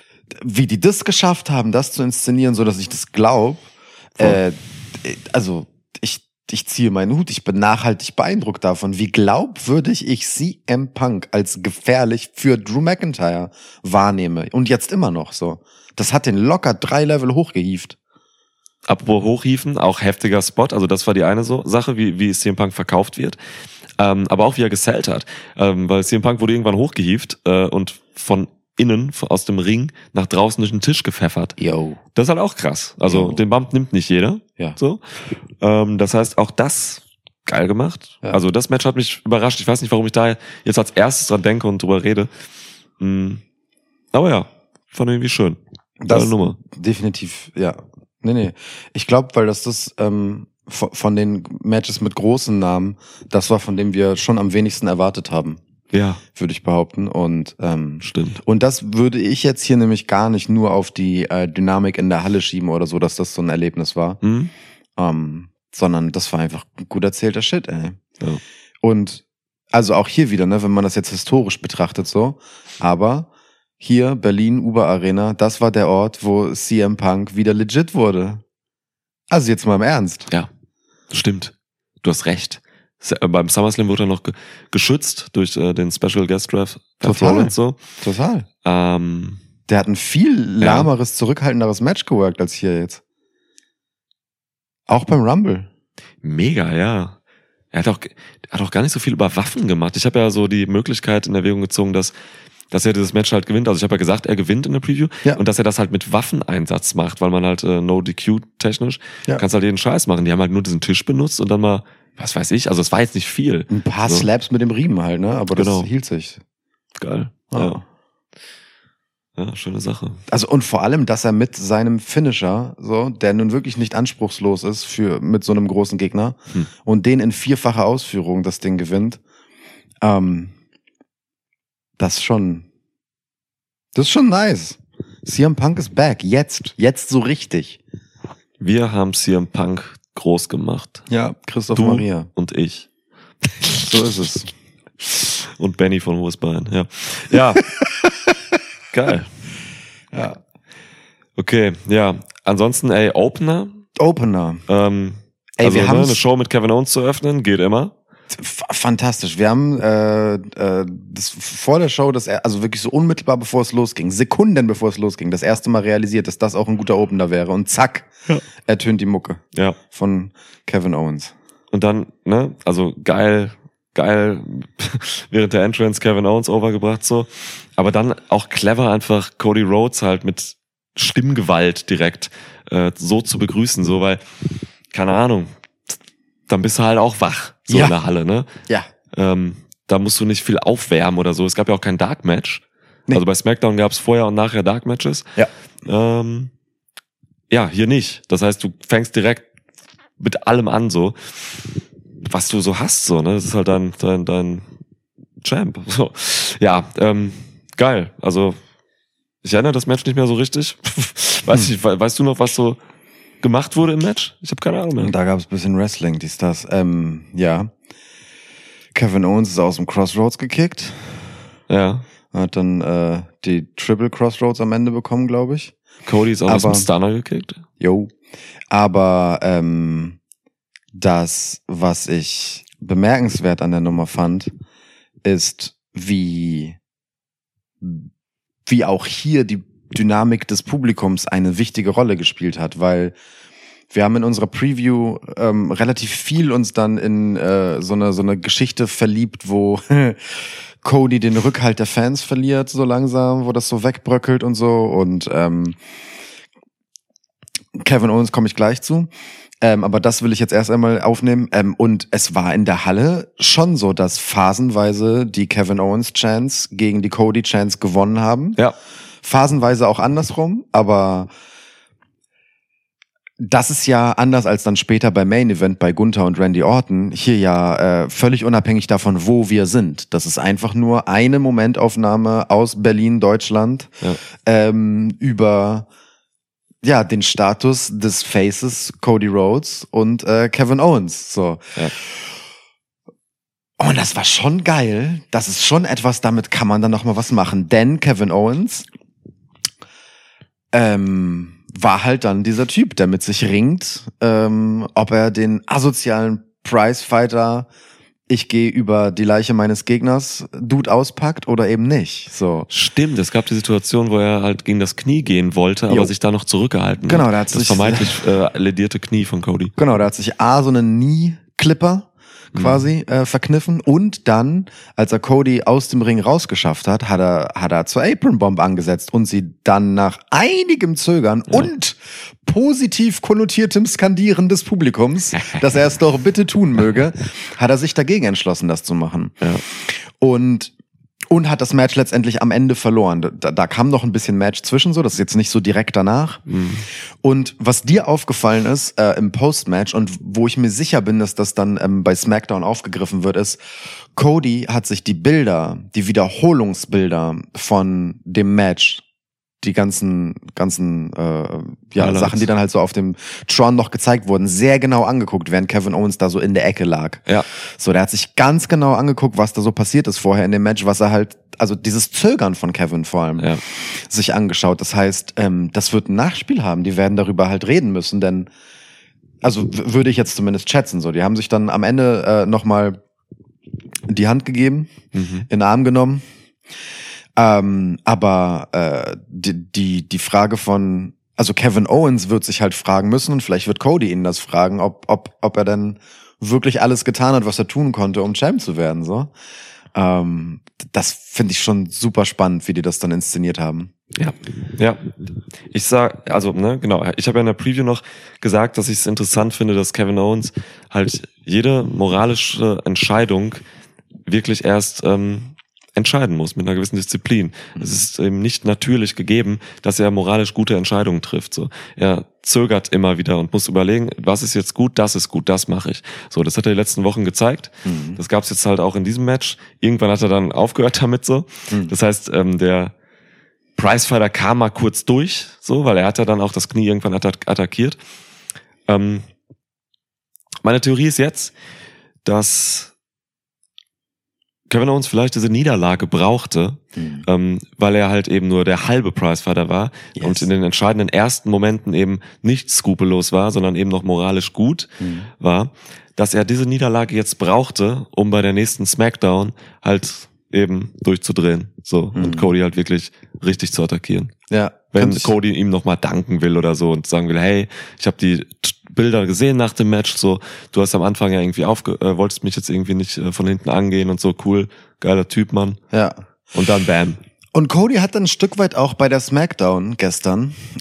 wie die das geschafft haben, das zu inszenieren, so dass ich das glaub, äh, also, ich, ich ziehe meinen Hut, ich bin nachhaltig beeindruckt davon, wie glaubwürdig ich C M Punk als gefährlich für Drew McIntyre wahrnehme. Und jetzt immer noch so. Das hat den locker drei Level hochgehievt. Apropos Hochhieven, auch heftiger Spot. Also das war die eine so Sache, wie, wie C M Punk verkauft wird. Ähm, aber auch wie er gesellt hat. Ähm, weil C M Punk wurde irgendwann hochgehievt äh, und von innen, von, aus dem Ring, nach draußen durch den Tisch gepfeffert. Yo. Das ist halt auch krass. Also Jo. den Bump nimmt nicht jeder. Ja. So. Ähm, das heißt, auch das geil gemacht. Ja. Also das Match hat mich überrascht. Ich weiß nicht, warum ich da jetzt als erstes dran denke und drüber rede. Mhm. Aber ja, fand ich irgendwie schön. Das Geile Nummer. definitiv, ja. Nee, nee. Ich glaube, weil das das ähm, von, von den Matches mit großen Namen, das war, von dem wir schon am wenigsten erwartet haben, Ja, würde ich behaupten. Und ähm, stimmt. und das würde ich jetzt hier nämlich gar nicht nur auf die äh, Dynamik in der Halle schieben oder so, dass das so ein Erlebnis war, Mhm. ähm, sondern das war einfach gut erzählter Shit, ey. Ja. Und also auch hier wieder, ne, wenn man das jetzt historisch betrachtet so, aber hier, Berlin, Uber Arena, das war der Ort, wo C M Punk wieder legit wurde. Also jetzt mal im Ernst. Ja, stimmt. Du hast recht. S- äh, Beim SummerSlam wurde er noch ge geschützt durch äh, den Special Guest Ref Total. und so. Total. Ähm, Der hat ein viel lahmeres, zurückhaltenderes Match geworkt als hier jetzt. Auch beim Rumble. mega, ja. Er hat auch, er hat auch gar nicht so viel über Waffen gemacht. Ich habe ja so die Möglichkeit in Erwägung gezogen, dass dass er dieses Match halt gewinnt. Also ich habe ja gesagt, er gewinnt in der Preview Ja. und dass er das halt mit Waffeneinsatz macht, weil man halt äh, No-D Q technisch Ja. kannst halt jeden Scheiß machen. Die haben halt nur diesen Tisch benutzt und dann mal, was weiß ich, also es war jetzt nicht viel. Ein paar So. Slaps mit dem Riemen halt, ne? Aber das Genau. hielt sich. Geil. Ja. Ja. Ja, schöne Sache. Also und vor allem, dass er mit seinem Finisher, so, der nun wirklich nicht anspruchslos ist für mit so einem großen Gegner Hm. und den in vierfacher Ausführung das Ding gewinnt, ähm, das ist schon, das ist schon nice. C M Punk ist back, jetzt, jetzt so richtig. Wir haben C M Punk groß gemacht. Ja, Christoph Du Maria, und ich. so ist es. Und Benny von Hohes Bein. Ja. Ja. Geil. Ja. Okay, ja. Ansonsten, ey, Opener. Opener, Ähm, Ey, also wir ne, haben's- eine Show mit Kevin Owens zu öffnen, geht immer. F- fantastisch. Wir haben äh, äh, das vor der Show, das er- also wirklich so unmittelbar bevor es losging, Sekunden bevor es losging, das erste Mal realisiert, dass das auch ein guter Opener wäre. Und zack, Ja. ertönt die Mucke Ja. von Kevin Owens. Und dann, ne, also geil, geil, während der Entrance Kevin Owens overgebracht so. Aber dann auch clever einfach Cody Rhodes halt mit Stimmgewalt direkt äh, so zu begrüßen, so, weil, keine Ahnung, dann bist du halt auch wach, so Ja. in der Halle, ne? Ja. Ähm, da musst du nicht viel aufwärmen oder so. Es gab ja auch kein Dark Match. Nee. Also bei SmackDown gab es vorher und nachher Dark Matches. Ja. Ähm, ja, hier nicht. Das heißt, du fängst direkt mit allem an, so, was du so hast, so, ne? Das ist halt dein, dein, dein Champ. So. Ja, ähm, geil. Also, ich erinnere das Match nicht mehr so richtig. Weiß ich, we- weißt du noch, was so gemacht wurde im Match? Ich habe keine Ahnung mehr. Da gab es ein bisschen Wrestling, dies, das. Ähm, ja. Kevin Owens ist aus dem Crossroads gekickt. Ja. Hat dann äh, die Triple Crossroads am Ende bekommen, glaube ich. Cody ist auch aus dem Aber- Stunner gekickt. Jo. Aber ähm, das, was ich bemerkenswert an der Nummer fand, ist, wie, wie auch hier die Dynamik des Publikums eine wichtige Rolle gespielt hat, weil wir haben in unserer Preview ähm, relativ viel uns dann in äh, so eine so eine Geschichte verliebt, wo Cody den Rückhalt der Fans verliert, so langsam, wo das so wegbröckelt und so. Und ähm, Kevin Owens komme ich gleich zu. Ähm, aber das will ich jetzt erst einmal aufnehmen. Ähm, und es war in der Halle schon so, dass phasenweise die Kevin Owens Chants gegen die Cody Chants gewonnen haben. Ja. Phasenweise auch andersrum, aber das ist ja anders als dann später beim Main Event bei Gunther und Randy Orton. Hier ja äh, völlig unabhängig davon, wo wir sind. Das ist einfach nur eine Momentaufnahme aus Berlin, Deutschland, Ja. ähm, über ja den Status des Faces Cody Rhodes und äh, Kevin Owens. So. Ja. Und das war schon geil. Das ist schon etwas, damit kann man dann noch mal was machen. Denn Kevin Owens ähm, war halt dann dieser Typ, der mit sich ringt, ähm, ob er den asozialen Prizefighter, ich gehe über die Leiche meines Gegners, Dude auspackt oder eben nicht. So. Stimmt, es gab die Situation, wo er halt gegen das Knie gehen wollte, aber Jo. sich da noch zurückgehalten Genau, hat. der hat das sich- vermeintlich äh, ledierte Knie von Cody. Genau, da hat sich A so einen Knee-Clipper quasi äh, verkniffen und dann, als er Cody aus dem Ring rausgeschafft hat, hat er hat er zur Apron Bomb angesetzt und sie dann nach einigem Zögern Ja. und positiv konnotiertem Skandieren des Publikums, dass er es doch bitte tun möge, hat er sich dagegen entschlossen, das zu machen. Ja. Und und hat das Match letztendlich am Ende verloren. Da, da kam noch ein bisschen Match zwischen, so, das ist jetzt nicht so direkt danach. Mhm. Und was dir aufgefallen ist äh, im Post-Match und wo ich mir sicher bin, dass das dann ähm, bei SmackDown aufgegriffen wird, ist, Cody hat sich die Bilder, die Wiederholungsbilder von dem Match, die ganzen ganzen äh, ja Highlights. Sachen, die dann halt so auf dem Tron noch gezeigt wurden, sehr genau angeguckt, während Kevin Owens da so in der Ecke lag. Ja. So, der hat sich ganz genau angeguckt, was da so passiert ist vorher in dem Match, was er halt, also dieses Zögern von Kevin vor allem, Ja. sich angeschaut. Das heißt, ähm, das wird ein Nachspiel haben. Die werden darüber halt reden müssen, denn, also w- würde ich jetzt zumindest schätzen, so, die haben sich dann am Ende äh, nochmal die Hand gegeben, Mhm. in den Arm genommen. Ähm, aber äh, die, die, die Frage von, also Kevin Owens wird sich halt fragen müssen und vielleicht wird Cody ihn das fragen, ob, ob, ob er denn wirklich alles getan hat, was er tun konnte, um Champ zu werden, so. Ähm, das finde ich schon super spannend, wie die das dann inszeniert haben. Ja, ja. Ich sag, also, ne, genau. Ich habe ja in der Preview noch gesagt, dass ich es interessant finde, dass Kevin Owens halt jede moralische Entscheidung wirklich erst ähm, entscheiden muss mit einer gewissen Disziplin. Es ist eben nicht natürlich gegeben, dass er moralisch gute Entscheidungen trifft. So, er zögert immer wieder und muss überlegen, was ist jetzt gut, das ist gut, das mache ich. So, das hat er die letzten Wochen gezeigt. Mhm. Das gab es jetzt halt auch in diesem Match. Irgendwann hat er dann aufgehört damit so. Mhm. Das heißt, ähm, der Prizefighter kam mal kurz durch, so, weil er hat ja dann auch das Knie irgendwann attack- attackiert. Ähm, meine Theorie ist jetzt, dass Kevin Owens vielleicht diese Niederlage brauchte, Mhm. ähm, weil er halt eben nur der halbe Prizefighter war Yes. und in den entscheidenden ersten Momenten eben nicht skrupellos war, sondern eben noch moralisch gut Mhm. war, dass er diese Niederlage jetzt brauchte, um bei der nächsten Smackdown halt eben durchzudrehen. So, Mhm. und Cody halt wirklich richtig zu attackieren. Ja, Wenn könnte ich- Cody ihm nochmal danken will oder so und sagen will, hey, ich habe die T- Bilder gesehen nach dem Match, so, du hast am Anfang ja irgendwie aufge, äh, wolltest mich jetzt irgendwie nicht äh, von hinten angehen und so, cool, geiler Typ, Mann. ja. Und dann bam. Und Cody hat dann ein Stück weit auch bei der Smackdown gestern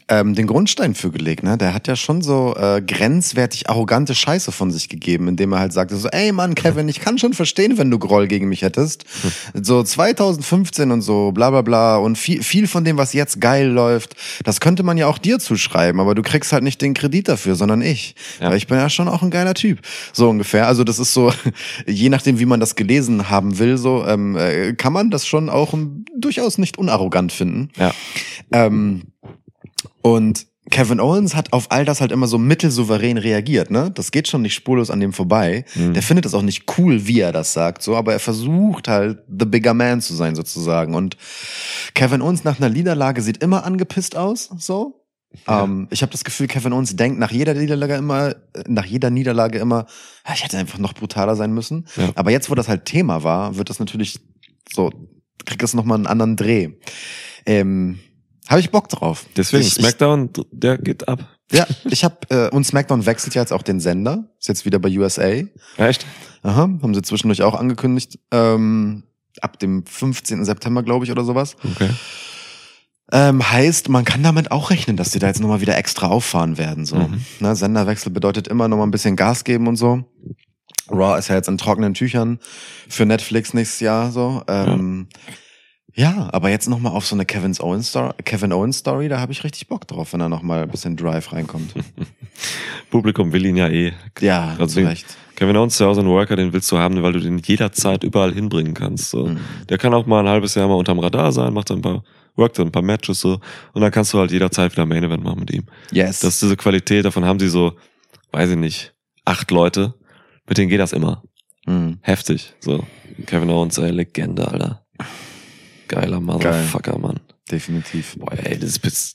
ähm, den Grundstein für gelegt, ne? Der hat ja schon so äh, grenzwertig arrogante Scheiße von sich gegeben, indem er halt sagte so, ey Mann, Kevin, ich kann schon verstehen, wenn du Groll gegen mich hättest. Hm. So zwanzig fünfzehn und so, bla bla bla. Und viel, viel von dem, was jetzt geil läuft, das könnte man ja auch dir zuschreiben, aber du kriegst halt nicht den Kredit dafür, sondern ich. Ja. Weil ich bin ja schon auch ein geiler Typ. So ungefähr. Also das ist so, je nachdem, wie man das gelesen haben will, so ähm, äh, kann man das schon auch um, durchaus nicht unarrogant finden. Ja. Ähm, Und Kevin Owens hat auf all das halt immer so mittelsouverän reagiert, ne? Das geht schon nicht spurlos an dem vorbei. Mhm. Der findet es auch nicht cool, wie er das sagt, so, aber er versucht halt the bigger man zu sein sozusagen. Und Kevin Owens nach einer Niederlage sieht immer angepisst aus, so. Ja. Ähm, ich habe das Gefühl, Kevin Owens denkt nach jeder Niederlage immer, nach jeder Niederlage immer, ja, ich hätte einfach noch brutaler sein müssen. Ja. Aber jetzt, wo das halt Thema war, wird das natürlich so, kriegt das nochmal einen anderen Dreh. Ähm, Habe ich Bock drauf. Deswegen, ich, SmackDown, ich, der geht ab. Ja, ich hab, äh, und SmackDown wechselt ja jetzt auch den Sender. Ist jetzt wieder bei U S A. Echt? Aha, haben sie zwischendurch auch angekündigt. Ähm, ab dem fünfzehnten September, glaube ich, oder sowas. Okay. Ähm, heißt, man kann damit auch rechnen, dass die da jetzt nochmal wieder extra auffahren werden. So. Mhm. Na, Senderwechsel bedeutet immer nochmal ein bisschen Gas geben und so. Raw ist ja jetzt in trockenen Tüchern für Netflix nächstes Jahr. So. Ähm, ja. Ja, aber jetzt nochmal auf so eine Kevin Owens Story, Kevin Owens Story, da habe ich richtig Bock drauf, wenn da nochmal ein bisschen Drive reinkommt. Publikum will ihn ja eh. Ja, also recht. Kevin Owens ist ja auch so ein Worker, den willst du haben, weil du den jederzeit überall hinbringen kannst. So. Mhm. Der kann auch mal ein halbes Jahr mal unterm Radar sein, macht dann ein paar, workt dann ein paar Matches so und dann kannst du halt jederzeit wieder Main Event machen mit ihm. Yes. Das ist diese Qualität, davon haben sie so, weiß ich nicht, acht Leute, mit denen geht das immer. Mhm. Heftig. So. Kevin Owens, ey, Legende, Alter. Geiler Motherfucker, Geil. Mann. Definitiv. Boah, ey, das ist bis,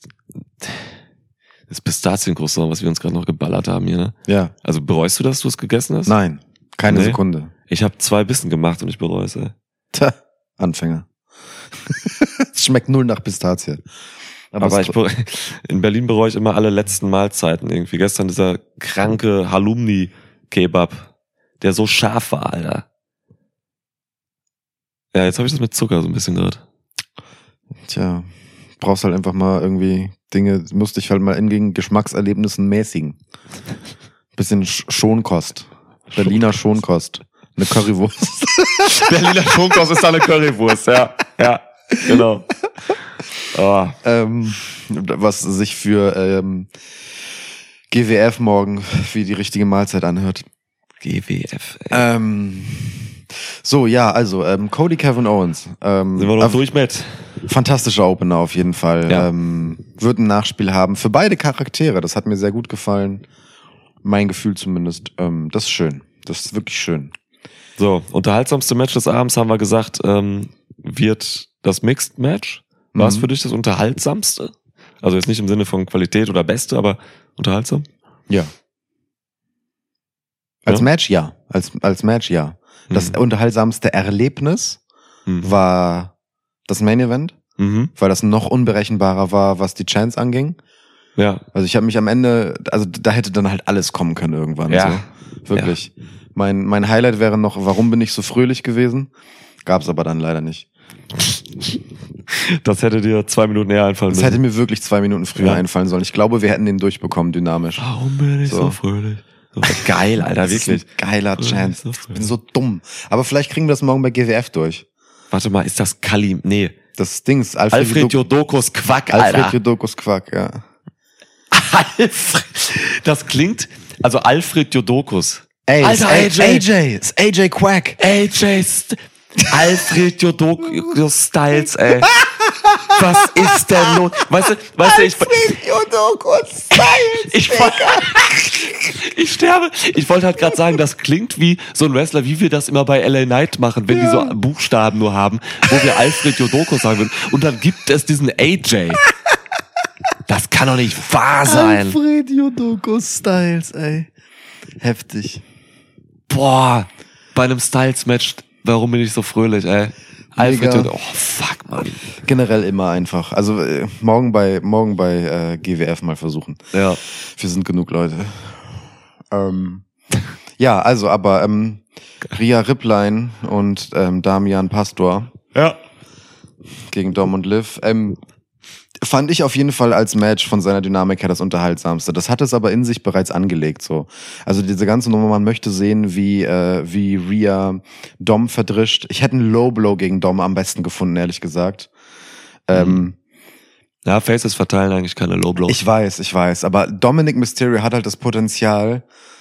das Pistaziencroissant, was wir uns gerade noch geballert haben hier, ne? Ja. Also bereust du, dass du es gegessen hast? Nein, keine nee. Sekunde. Ich habe zwei Bissen gemacht und ich bereue es, ey. Tja, Anfänger. Es schmeckt null nach Pistazie. Aber, Aber ich bereue, in Berlin bereue ich immer alle letzten Mahlzeiten irgendwie. Gestern dieser kranke Halloumi-Kebab, der so scharf war, Alter. Ja, jetzt habe ich das mit Zucker so ein bisschen gerade. Tja, brauchst halt einfach mal irgendwie Dinge, musst dich halt mal in gegen Geschmackserlebnissen mäßigen. Bisschen Schonkost. Berliner Schonkost. Eine Currywurst. Berliner Schonkost ist da eine Currywurst, ja. Ja, genau. Oh. Ähm, was sich für ähm, G W F morgen wie die richtige Mahlzeit anhört. G W F, ey. Ähm... So, ja, also ähm, Cody Kevin Owens. Ähm, Sind wir noch durch mit? Fantastischer Opener auf jeden Fall. Ja. Ähm, wird ein Nachspiel haben für beide Charaktere. Das hat mir sehr gut gefallen. Mein Gefühl zumindest. Ähm, das ist schön. Das ist wirklich schön. So, unterhaltsamste Match des Abends haben wir gesagt, ähm, wird das Mixed Match. War es mhm. für dich das unterhaltsamste? Also jetzt nicht im Sinne von Qualität oder Beste, aber unterhaltsam? Ja. Als ja? Match ja. Als, als Match ja. Das mhm. unterhaltsamste Erlebnis mhm. war das Main Event, mhm. weil das noch unberechenbarer war, was die Chance anging. Ja. Also ich habe mich am Ende, also da hätte dann halt alles kommen können irgendwann. Ja. So. Wirklich. Ja. Mein, mein Highlight wäre noch, warum bin ich so fröhlich gewesen? Gab's aber dann leider nicht. Das hätte dir zwei Minuten eher einfallen müssen. Das hätte mir wirklich zwei Minuten früher ja. einfallen sollen. Ich glaube, wir hätten den durchbekommen, dynamisch. Warum bin ich so, so fröhlich? Geil, Alter, wirklich. Ist ein geiler Chance. Ich bin so dumm. Aber vielleicht kriegen wir das morgen bei G W F durch. Warte mal, ist das Kalim? Nee. Das Ding ist Alfred, Alfred Jodokos Quack, Alter. Alfred Jodokos Quack, ja. Alfred. Das klingt, also Alfred Jodokos. Ey, Alter, A J. A J. Ist A J Quack. A J. Alfred Jodokos Styles, ey. Was ist denn los? Weißt du, weißt du, ich, ich, ich sterbe. Ich wollte halt gerade sagen, das klingt wie so ein Wrestler, wie wir das immer bei L A Knight machen, wenn ja. die so Buchstaben nur haben, wo wir Alfred Jodokos sagen würden. Und dann gibt es diesen A J. Das kann doch nicht wahr sein. Alfred Jodokos Styles, ey. Heftig. Boah, bei einem Styles-Match, warum bin ich so fröhlich, ey? Alfred Jodokos, oh fuck, Mann. Generell immer einfach. Also äh, morgen bei morgen bei äh, G W F mal versuchen. Ja. Wir sind genug Leute. Ähm, ja, also aber ähm, Rhea Ripplein und ähm, Damian Pastor. Ja. Gegen Dom und Liv. Ähm, fand ich auf jeden Fall als Match von seiner Dynamik her das unterhaltsamste. Das hat es aber in sich bereits angelegt, so. Also diese ganze Nummer, man möchte sehen, wie, äh, wie Rhea Dom verdrischt. Ich hätte einen Low Blow gegen Dom am besten gefunden, ehrlich gesagt. Mhm. Ähm, Ja, Faces verteilen eigentlich keine Low Blows. Ich weiß, ich weiß. Aber Dominic Mysterio hat halt das Potenzial.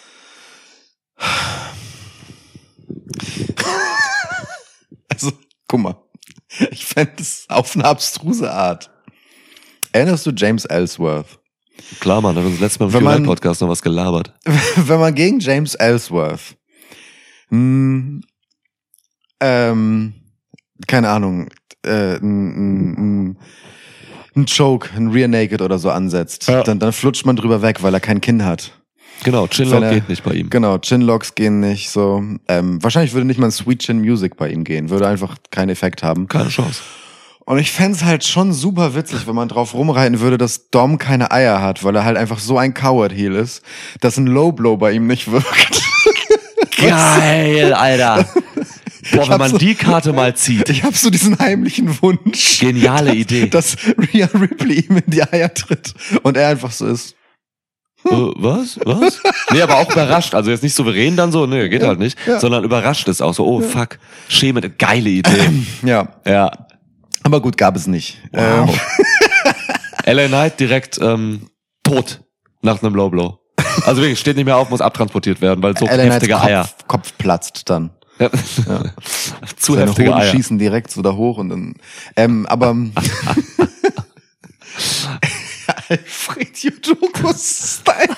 Also, guck mal. Ich fände es auf eine abstruse Art. Erinnerst du James Ellsworth? Klar, Mann, hat uns letztes Mal im Wenn man- Podcast noch was gelabert. Wenn man gegen James Ellsworth, mh, ähm, keine Ahnung, äh, ein, ein Choke, ein Rear Naked oder so ansetzt, Ja. dann, dann flutscht man drüber weg, weil er kein Kinn hat. Genau, Chinlock Wenn er- geht nicht bei ihm. Genau, Chinlocks gehen nicht so. Ähm, wahrscheinlich würde nicht mal ein Sweet Chin Music bei ihm gehen, würde einfach keinen Effekt haben. Keine Chance. Und ich fänd's halt schon super witzig, wenn man drauf rumreiten würde, dass Dom keine Eier hat, weil er halt einfach so ein Coward-Heel ist, dass ein Low Blow bei ihm nicht wirkt. Geil, Alter. Boah, wenn hab man so- die Karte mal zieht. Ich habe so diesen heimlichen Wunsch, Geniale Idee. dass Rhea Ripley ihm in die Eier tritt und er einfach so ist. Äh, was? Was? Nee, aber auch überrascht. Also jetzt nicht souverän dann so, nee, geht halt nicht. ja. Sondern überrascht ist auch so, oh fuck, Schäme, geile Idee. Ja, Ja. aber gut, gab es nicht. Wow. Ähm, L A Knight direkt ähm, tot nach einem Low Blow. Also wirklich, steht nicht mehr auf, muss abtransportiert werden, weil so L A Knights heftige Eier. Kopf, Kopf platzt dann. Ja. Zu Seine heftige Hoden Eier. schießen direkt so da hoch und dann. Ähm, aber Alfred Jodoko-Style.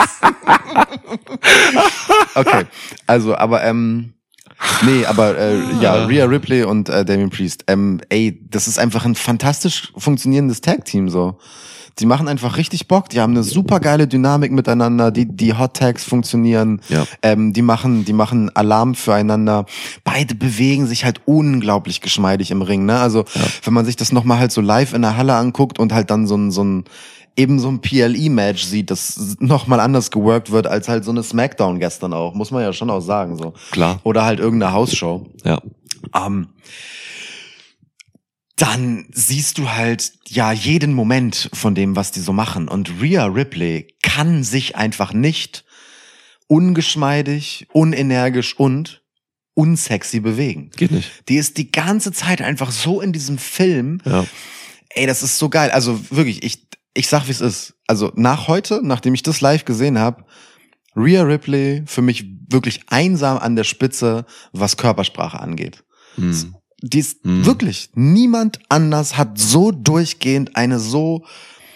Okay, also, aber ähm, nee, aber äh, ja, Rhea Ripley und äh, Damien Priest, ähm, ey, das ist einfach ein fantastisch funktionierendes Tag-Team so. Die machen einfach richtig Bock, die haben eine super geile Dynamik miteinander, die die Hot Tags funktionieren, Ja. ähm, die machen die machen Alarm füreinander. Beide bewegen sich halt unglaublich geschmeidig im Ring, ne? Also wenn man sich das nochmal halt so live in der Halle anguckt und halt dann so ein so ein eben so ein P L E-Match sieht, das nochmal anders geworkt wird als halt so eine Smackdown gestern auch, muss man ja schon auch sagen so. Klar. Oder halt irgendeine Hausshow. Ja. Ähm, dann siehst du halt ja jeden Moment von dem, was die so machen. Und Rhea Ripley kann sich einfach nicht ungeschmeidig, unenergisch und unsexy bewegen. Geht nicht. Die ist die ganze Zeit einfach so in diesem Film. Ja. Ey, das ist so geil. Also wirklich, ich ich sag, wie es ist. Also nach heute, nachdem ich das live gesehen habe, Rhea Ripley für mich wirklich einsam an der Spitze, was Körpersprache angeht. Hm. Die ist Hm. wirklich, niemand anders hat so durchgehend eine so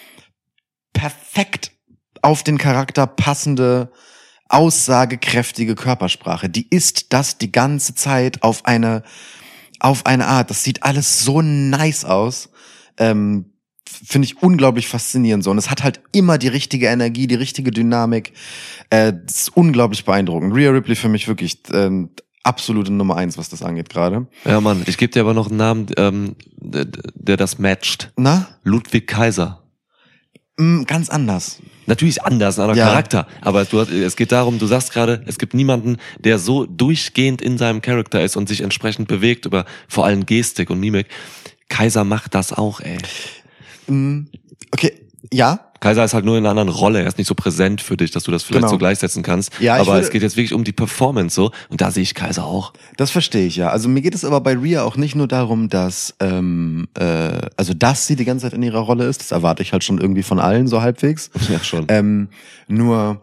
perfekt auf den Charakter passende, aussagekräftige Körpersprache. Die ist das die ganze Zeit auf eine, auf eine Art. Das sieht alles so nice aus. Ähm, Finde ich unglaublich faszinierend so. Und es hat halt immer die richtige Energie, die richtige Dynamik. Äh, das ist unglaublich beeindruckend. Rhea Ripley für mich wirklich ähm, absolute Nummer eins, was das angeht gerade. Ja, Mann, ich gebe dir aber noch einen Namen, ähm, der, der das matcht. Na? Ludwig Kaiser. Mm, ganz anders. Natürlich anders, ein anderer Ja. Charakter. Aber du hast, es geht darum, du sagst gerade, es gibt niemanden, der so durchgehend in seinem Charakter ist und sich entsprechend bewegt über vor allem Gestik und Mimik. Kaiser macht das auch, ey. Mm, okay, ja. Kaiser ist halt nur in einer anderen Rolle. Er ist nicht so präsent für dich, dass du das vielleicht Genau. so gleichsetzen kannst. Ja, ich aber würde- es geht jetzt wirklich um die Performance so. Und da sehe ich Kaiser auch. Das verstehe ich ja. Also mir geht es aber bei Rhea auch nicht nur darum, dass ähm, äh, also dass sie die ganze Zeit in ihrer Rolle ist. Das erwarte ich halt schon irgendwie von allen so halbwegs. Ja, schon. Ähm, nur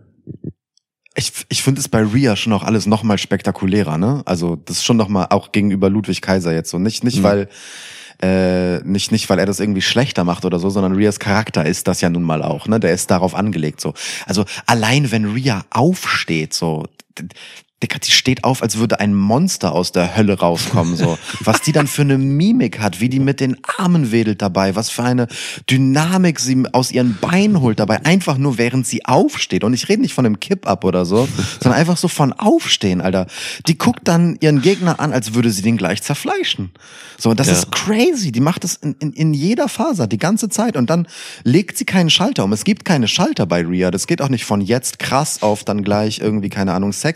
ich ich finde es bei Rhea schon auch alles noch mal spektakulärer, ne? Also das ist schon noch mal auch gegenüber Ludwig Kaiser jetzt so nicht nicht Mhm. weil äh, nicht nicht weil er das irgendwie schlechter macht oder so, sondern Rheas Charakter ist das ja nun mal auch, ne? Der ist darauf angelegt so. Also allein wenn Rhea aufsteht so, d- Digga, die steht auf, als würde ein Monster aus der Hölle rauskommen, so. Was die dann für eine Mimik hat, wie die mit den Armen wedelt dabei, was für eine Dynamik sie aus ihren Beinen holt dabei, einfach nur während sie aufsteht. Und ich rede nicht von einem Kipp-Up oder so, sondern einfach so von Aufstehen, Alter. Die guckt dann ihren Gegner an, als würde sie den gleich zerfleischen. So, und das Ja. ist crazy. Die macht das in, in, in jeder Faser, die ganze Zeit. Und dann legt sie keinen Schalter um. Es gibt keine Schalter bei Rhea. Das geht auch nicht von jetzt krass auf dann gleich irgendwie, keine Ahnung, sexy oder so.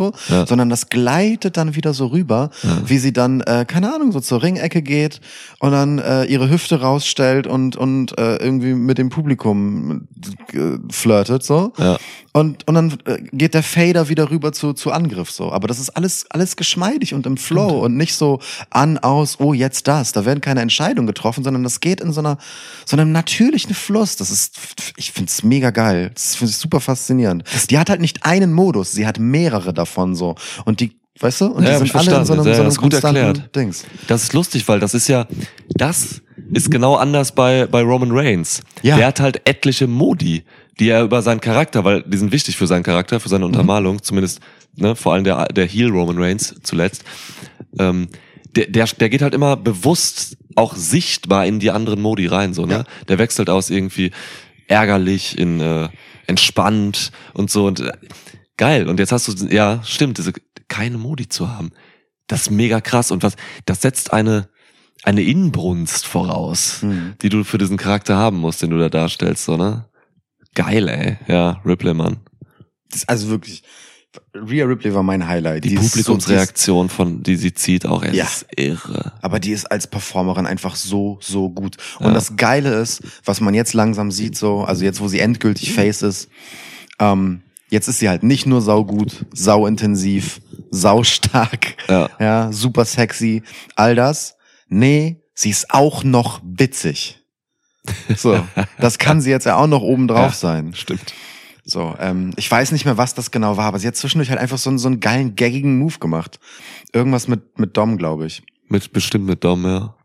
Intro, Ja. sondern das gleitet dann wieder so rüber, Ja. wie sie dann, äh, keine Ahnung, so zur Ringecke geht und dann äh, ihre Hüfte rausstellt und und äh, irgendwie mit dem Publikum äh, flirtet, so. Ja. Und, und dann äh, geht der Fader wieder rüber zu, zu Angriff, so. Aber das ist alles, alles geschmeidig und im Flow Stimmt. und nicht so an, aus, oh, jetzt das. Da werden keine Entscheidungen getroffen, sondern das geht in so einer, so einem natürlichen Fluss. Das ist, ich find's mega geil. Das finde ich super faszinierend. Die hat halt nicht einen Modus, sie hat mehrere davon, so. Und die, weißt du, und Ja, die hab sind ich alle in so einem, verstanden. Ja, so einem das ist gut konstanten erklärt. Dings. Das ist lustig, weil das ist ja, das ist genau anders bei, bei Roman Reigns. Ja. Der hat halt etliche Modi, die er über seinen Charakter, weil die sind wichtig für seinen Charakter, für seine Untermalung, zumindest, ne, vor allem der, der Heel Roman Reigns zuletzt, ähm, der, der, der geht halt immer bewusst auch sichtbar in die anderen Modi rein, so, ne? Ja. Der wechselt aus irgendwie ärgerlich in, äh, entspannt und so und, äh, geil. Und jetzt hast du, ja, stimmt, diese, keine Modi zu haben. Das ist mega krass und was, das setzt eine, eine Inbrunst voraus, Mhm. die du für diesen Charakter haben musst, den du da darstellst, so, ne? Geil, ey. Ja, Ripley, Mann. Das ist also wirklich, Rhea Ripley war mein Highlight. Die, ist so- Publikumsreaktion, von die sie zieht, auch, ey, Ja. das ist irre. Aber die ist als Performerin einfach so, so gut. Und Ja. das Geile ist, was man jetzt langsam sieht, so, also jetzt, wo sie endgültig Face ist, ähm, jetzt ist sie halt nicht nur saugut, sauintensiv, saustark, Ja. ja, super sexy, all das. Nee, sie ist auch noch witzig. So, das kann sie jetzt ja auch noch oben drauf Ja. sein. Stimmt. So, ähm, ich weiß nicht mehr, was das genau war, aber sie hat zwischendurch halt einfach so einen, so einen geilen, gaggigen Move gemacht. Irgendwas mit, mit Dom, glaube ich. Mit, bestimmt mit Dom, ja.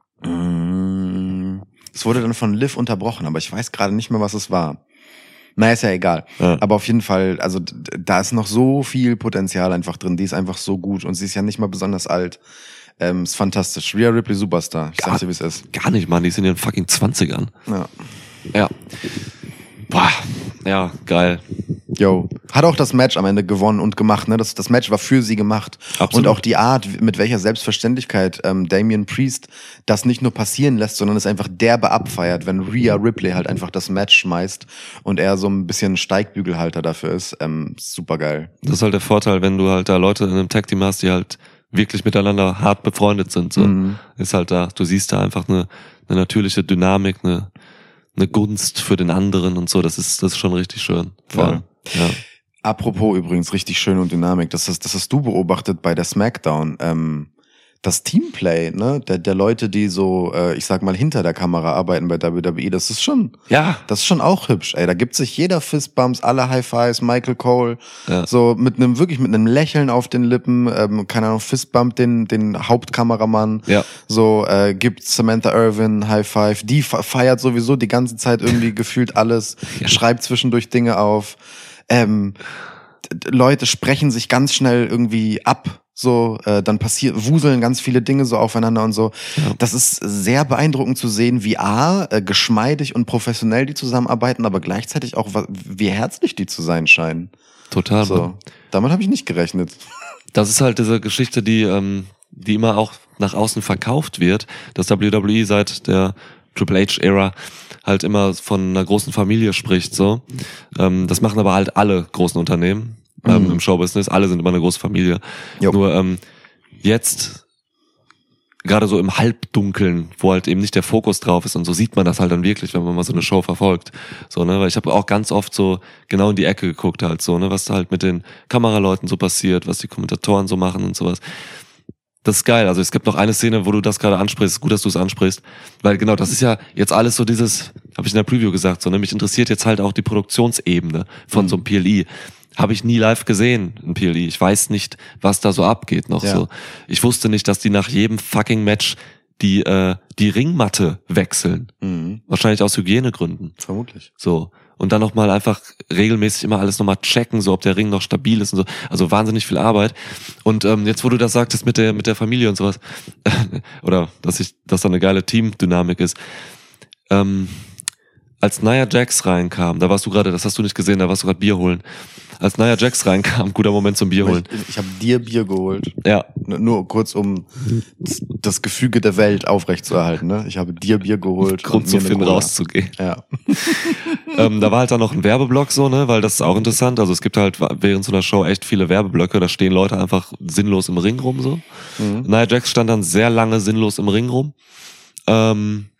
Mm, Es wurde dann von Liv unterbrochen, aber ich weiß gerade nicht mehr, was es war. Naja, ist ja egal. Ja. Aber auf jeden Fall, also d- da ist noch so viel Potenzial einfach drin. Die ist einfach so gut und sie ist ja nicht mal besonders alt. Ähm, ist fantastisch. Rhea Ripley, Superstar. Ich Gar- sag's dir, wie es ist. Gar nicht, Mann, die sind in den fucking zwanzigern. Ja. Ja. Boah, ja, geil. Yo. Hat auch das Match am Ende gewonnen und gemacht, ne? Das, das Match war für sie gemacht. Absolut. Und auch die Art, mit welcher Selbstverständlichkeit ähm, Damian Priest das nicht nur passieren lässt, sondern es einfach derbe abfeiert, wenn Rhea Ripley halt einfach das Match schmeißt und er so ein bisschen Steigbügelhalter dafür ist. Ähm, super geil. Das ist halt der Vorteil, wenn du halt da Leute in einem Tag-Team hast, die halt wirklich miteinander hart befreundet sind, so. Mhm. Ist halt da, du siehst da einfach eine, eine natürliche Dynamik, eine, eine Gunst für den anderen und so, das ist, das ist schon richtig schön. Voll. Ja. Ja. Apropos übrigens richtig schön und Dynamik, das hast, das hast du beobachtet bei der Smackdown. Ähm, das Teamplay, ne, der, der Leute, die so, äh, ich sag mal, hinter der Kamera arbeiten bei W W E, das ist schon, Ja. das ist schon auch hübsch, ey. Da gibt sich jeder Fistbumps, alle High Fives, Michael Cole, Ja. so mit einem, wirklich mit einem Lächeln auf den Lippen, ähm, keine Ahnung, Fistbump den, den Hauptkameramann, Ja. so, äh, gibt Samantha Irvin High Five, die fe- feiert sowieso die ganze Zeit irgendwie gefühlt alles, Ja. schreibt zwischendurch Dinge auf, ähm, d- d- Leute sprechen sich ganz schnell irgendwie ab, so, äh, dann passiert, wuseln ganz viele Dinge so aufeinander und so. Ja. Das ist sehr beeindruckend zu sehen, wie A, äh, geschmeidig und professionell die zusammenarbeiten, aber gleichzeitig auch, wa- wie herzlich die zu sein scheinen. Total. So, Mann. damit habe ich nicht gerechnet. Das ist halt diese Geschichte, die, ähm, die immer auch nach außen verkauft wird, dass W W E seit der Triple H-Ära halt immer von einer großen Familie spricht, so. Ähm, das machen aber halt alle großen Unternehmen ähm, Mhm. im Showbusiness. Alle sind immer eine große Familie. Jo. Nur ähm, jetzt gerade so im Halbdunkeln, wo halt eben nicht der Fokus drauf ist und so sieht man das halt dann wirklich, wenn man mal so eine Show verfolgt. So, ne, weil ich habe auch ganz oft so genau in die Ecke geguckt halt so, ne, was da halt mit den Kameraleuten so passiert, was die Kommentatoren so machen und sowas. Das ist geil. Also es gibt noch eine Szene, wo du das gerade ansprichst. Ist gut, dass du es ansprichst, weil genau das ist ja jetzt alles so dieses, habe ich in der Preview gesagt, so, ne, mich interessiert jetzt halt auch die Produktionsebene von so einem P L E. Habe ich nie live gesehen, ein P L E. Ich weiß nicht, was da so abgeht noch Ja. so. Ich wusste nicht, dass die nach jedem fucking Match die äh, die Ringmatte wechseln. Mhm. Wahrscheinlich aus Hygienegründen. Vermutlich. So. Und dann nochmal einfach regelmäßig immer alles nochmal checken, so ob der Ring noch stabil ist und so. Also wahnsinnig viel Arbeit. Und ähm, jetzt, wo du das sagtest mit der mit der Familie und sowas, oder dass ich, dass da eine geile Teamdynamik ist, ähm, als Nia Jax reinkam, da warst du gerade, das hast du nicht gesehen, da warst du gerade Bier holen. Als Nia Jax reinkam, guter Moment zum Bier holen. Ich, ich habe dir Bier geholt. Ja. Nur kurz, um das Gefüge der Welt aufrechtzuerhalten. Ne? Ich habe dir Bier geholt. Grund zu finden, rauszugehen. Ja. ähm, da war halt dann noch ein Werbeblock so, ne, weil das ist auch interessant. Also es gibt halt während so einer Show echt viele Werbeblöcke, da stehen Leute einfach sinnlos im Ring rum so. Mhm. Nia Jax stand dann sehr lange sinnlos im Ring rum ähm,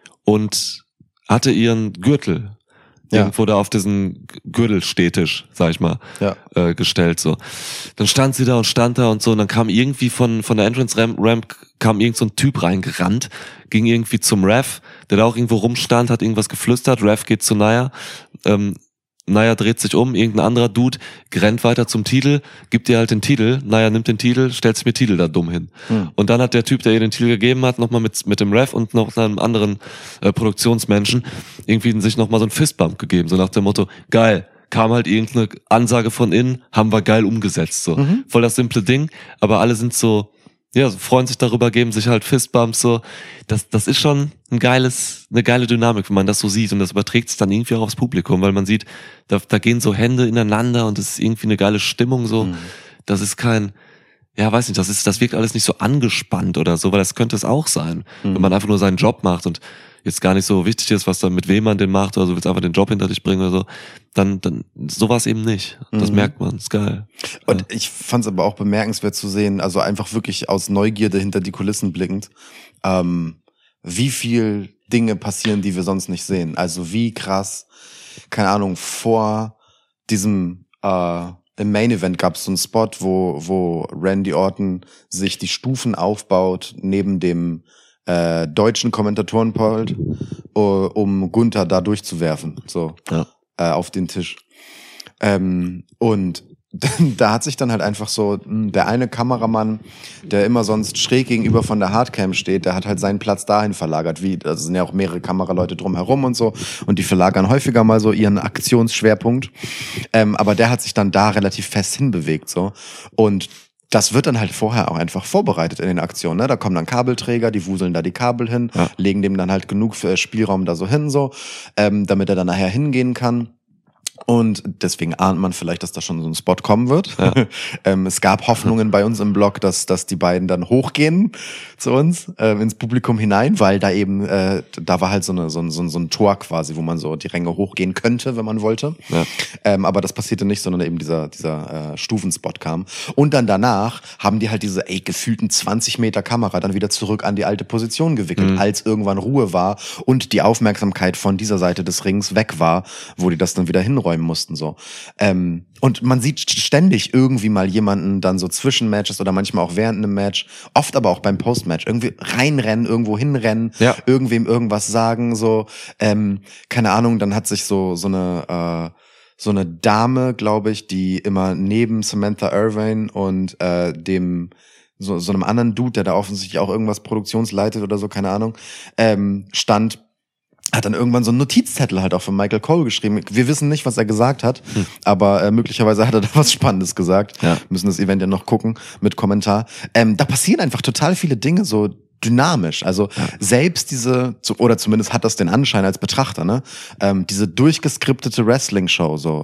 und hatte ihren Gürtel ja. irgendwo da auf diesen Gürtelstehtisch, sag ich mal, ja. äh, gestellt so. Dann stand sie da und stand da und so und dann kam irgendwie von von der Entrance Ramp, Ramp kam irgend so ein Typ reingerannt, ging irgendwie zum Ref, der da auch irgendwo rumstand, hat irgendwas geflüstert, Ref geht zu Nia, ähm, Nia dreht sich um, irgendein anderer Dude rennt weiter zum Titel, gibt ihr halt den Titel, Nia nimmt den Titel, stellt sich mit Titel da dumm hin. Hm. Und dann hat der Typ, der ihr den Titel gegeben hat, nochmal mit mit dem Ref und noch einem anderen äh, Produktionsmenschen irgendwie sich nochmal so einen Fistbump gegeben, so nach dem Motto, geil, kam halt irgendeine Ansage von innen, haben wir geil umgesetzt, so. Mhm. Voll das simple Ding, aber alle sind so, ja, freuen sich darüber, geben sich halt Fistbumps, so. Das, das ist schon ein geiles, eine geile Dynamik, wenn man das so sieht und das überträgt sich dann irgendwie auch aufs Publikum, weil man sieht, da, da gehen so Hände ineinander und das ist irgendwie eine geile Stimmung, so. Mhm. Das ist kein, ja, weiß nicht, das ist, das wirkt alles nicht so angespannt oder so, weil das könnte es auch sein, mhm. wenn man einfach nur seinen Job macht und jetzt gar nicht so wichtig ist, was da mit wem man den macht oder so, willst einfach den Job hinter dich bringen oder so, dann, dann, sowas eben nicht. Das mhm. merkt man, ist geil. Und ja. ich fand's aber auch bemerkenswert zu sehen, also einfach wirklich aus Neugierde hinter die Kulissen blickend, ähm, wie viel Dinge passieren, die wir sonst nicht sehen. Also wie krass, keine Ahnung, vor diesem, äh, im Main Event gab es so einen Spot, wo, wo Randy Orton sich die Stufen aufbaut, neben dem Äh, deutschen Kommentatorenpult, uh, um Gunther da durchzuwerfen, so ja. äh, auf den Tisch. Ähm, und da hat sich dann halt einfach so, mh, der eine Kameramann, der immer sonst schräg gegenüber von der Hardcam steht, der hat halt seinen Platz dahin verlagert, wie, also sind ja auch mehrere Kameraleute drumherum und so, und die verlagern häufiger mal so ihren Aktionsschwerpunkt, ähm, aber der hat sich dann da relativ fest hinbewegt, so, und das wird dann halt vorher auch einfach vorbereitet in den Aktionen, ne? Da kommen dann Kabelträger, die wuseln da die Kabel hin, ja. legen dem dann halt genug Spielraum da so hin, so, ähm, damit er dann nachher hingehen kann. Und deswegen ahnt man vielleicht, dass da schon so ein Spot kommen wird. Ja. ähm, es gab Hoffnungen bei uns im Blog, dass dass die beiden dann hochgehen zu uns, äh, ins Publikum hinein, weil da eben, äh, da war halt so, eine, so, ein, so, ein, so ein Tor quasi, wo man so die Ränge hochgehen könnte, wenn man wollte. Ja. Ähm, aber das passierte nicht, sondern eben dieser dieser äh, Stufenspot kam. Und dann danach haben die halt diese ey, gefühlten zwanzig Meter Kamera dann wieder zurück an die alte Position gewickelt, mhm. als irgendwann Ruhe war und die Aufmerksamkeit von dieser Seite des Rings weg war, wo die das dann wieder hinräumen mussten, so. Ähm, und man sieht ständig irgendwie mal jemanden dann so zwischen Matches oder manchmal auch während einem Match, oft aber auch beim Postmatch, irgendwie reinrennen, irgendwo hinrennen, ja. irgendwem irgendwas sagen, so, ähm, keine Ahnung, dann hat sich so, so eine, äh, so eine Dame, glaube ich, die immer neben Samantha Irvine und, äh, dem, so, so einem anderen Dude, der da offensichtlich auch irgendwas produktionsleitet oder so, keine Ahnung, ähm, stand, hat dann irgendwann so einen Notizzettel halt auch von Michael Cole geschrieben. Wir wissen nicht, was er gesagt hat, hm. aber äh, möglicherweise hat er da was Spannendes gesagt. Ja. Wir müssen das Event ja noch gucken mit Kommentar. Ähm, da passieren einfach total viele Dinge so dynamisch. Also ja. selbst diese, oder zumindest hat das den Anschein als Betrachter, ne? Ähm, diese durchgeskriptete Wrestling-Show, so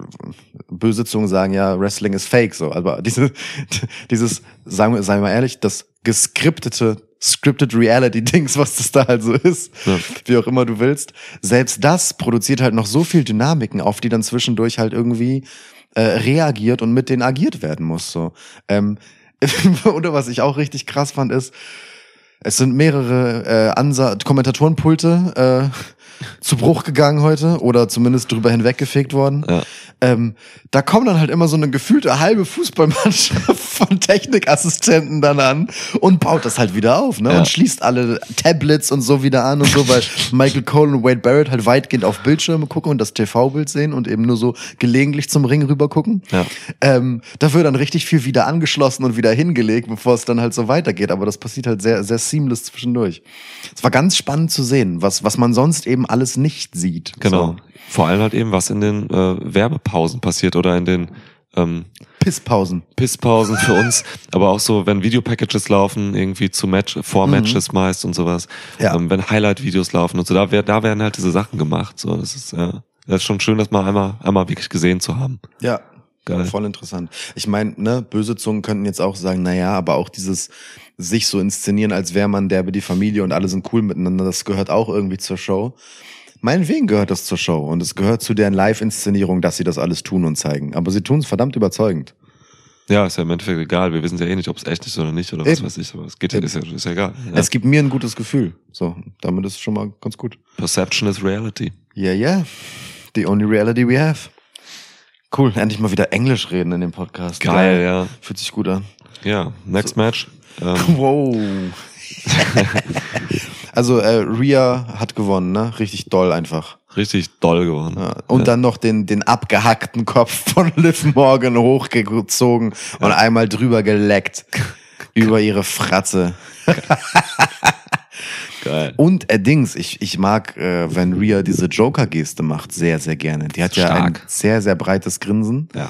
böse Zungen sagen ja, Wrestling ist fake, so. Aber diese, dieses, sagen wir, seien wir ehrlich, das geskriptete Scripted Reality-Dings, was das da halt so ist, ja. wie auch immer du willst. Selbst das produziert halt noch so viel Dynamiken, auf die dann zwischendurch halt irgendwie äh, reagiert und mit denen agiert werden muss. So. Ähm, oder was ich auch richtig krass fand, ist, es sind mehrere äh, Ansa- Kommentatorenpulte äh, zu Bruch gegangen heute oder zumindest drüber hinweggefegt worden. Ja. Ähm, da kommen dann halt immer so eine gefühlte halbe Fußballmannschaft von Technikassistenten dann an und baut das halt wieder auf, ne? Ja. Und schließt alle Tablets und so wieder an und so, weil Michael Cole und Wade Barrett halt weitgehend auf Bildschirme gucken und das T V-Bild sehen und eben nur so gelegentlich zum Ring rüber gucken. Ja. Ähm, da wird dann richtig viel wieder angeschlossen und wieder hingelegt, bevor es dann halt so weitergeht. Aber das passiert halt sehr, sehr seamless zwischendurch. Es war ganz spannend zu sehen, was, was man sonst eben alles nicht sieht. Genau. So. Vor allem halt eben, was in den äh, Werbepausen passiert oder in den ähm, Pisspausen. Pisspausen für uns, aber auch so, wenn Videopackages laufen, irgendwie zu Match, vor Matches mhm. meist und sowas. Ja. Ähm, wenn Highlight-Videos laufen und so, da, wär, da werden halt diese Sachen gemacht. So, das ist, ja, das ist schon schön, das mal einmal, einmal wirklich gesehen zu haben. Ja. Geil. Voll interessant. Ich meine, ne, böse Zungen könnten jetzt auch sagen, na ja, aber auch dieses sich so inszenieren, als wäre man derbe die Familie und alle sind cool miteinander, das gehört auch irgendwie zur Show. Meinetwegen gehört das zur Show und es gehört zu deren Live-Inszenierung, dass sie das alles tun und zeigen. Aber sie tun es verdammt überzeugend. Ja, ist ja im Endeffekt egal. Wir wissen ja eh nicht, ob es echt ist oder nicht oder was Eben. weiß ich. Aber es geht ja, ist ja, ist ja egal. Ja. Es gibt mir ein gutes Gefühl. So, damit ist es schon mal ganz gut. Perception is reality. Yeah, yeah. The only reality we have. Cool, endlich mal wieder Englisch reden in dem Podcast. Geil, ja. Fühlt sich gut an. Ja, next so. Match. Ähm. Wow. Also äh, Rhea hat gewonnen, ne? Richtig doll einfach. Richtig doll gewonnen. Ja. Und ja. dann noch den den abgehackten Kopf von Liv Morgan hochgezogen ja. und einmal drüber geleckt über ihre Fratze. Geil. Und äh, Dings, ich, ich mag, äh, wenn Rhea diese Joker-Geste macht, sehr, sehr gerne. Die hat Stark. ja ein sehr, sehr breites Grinsen. Ja.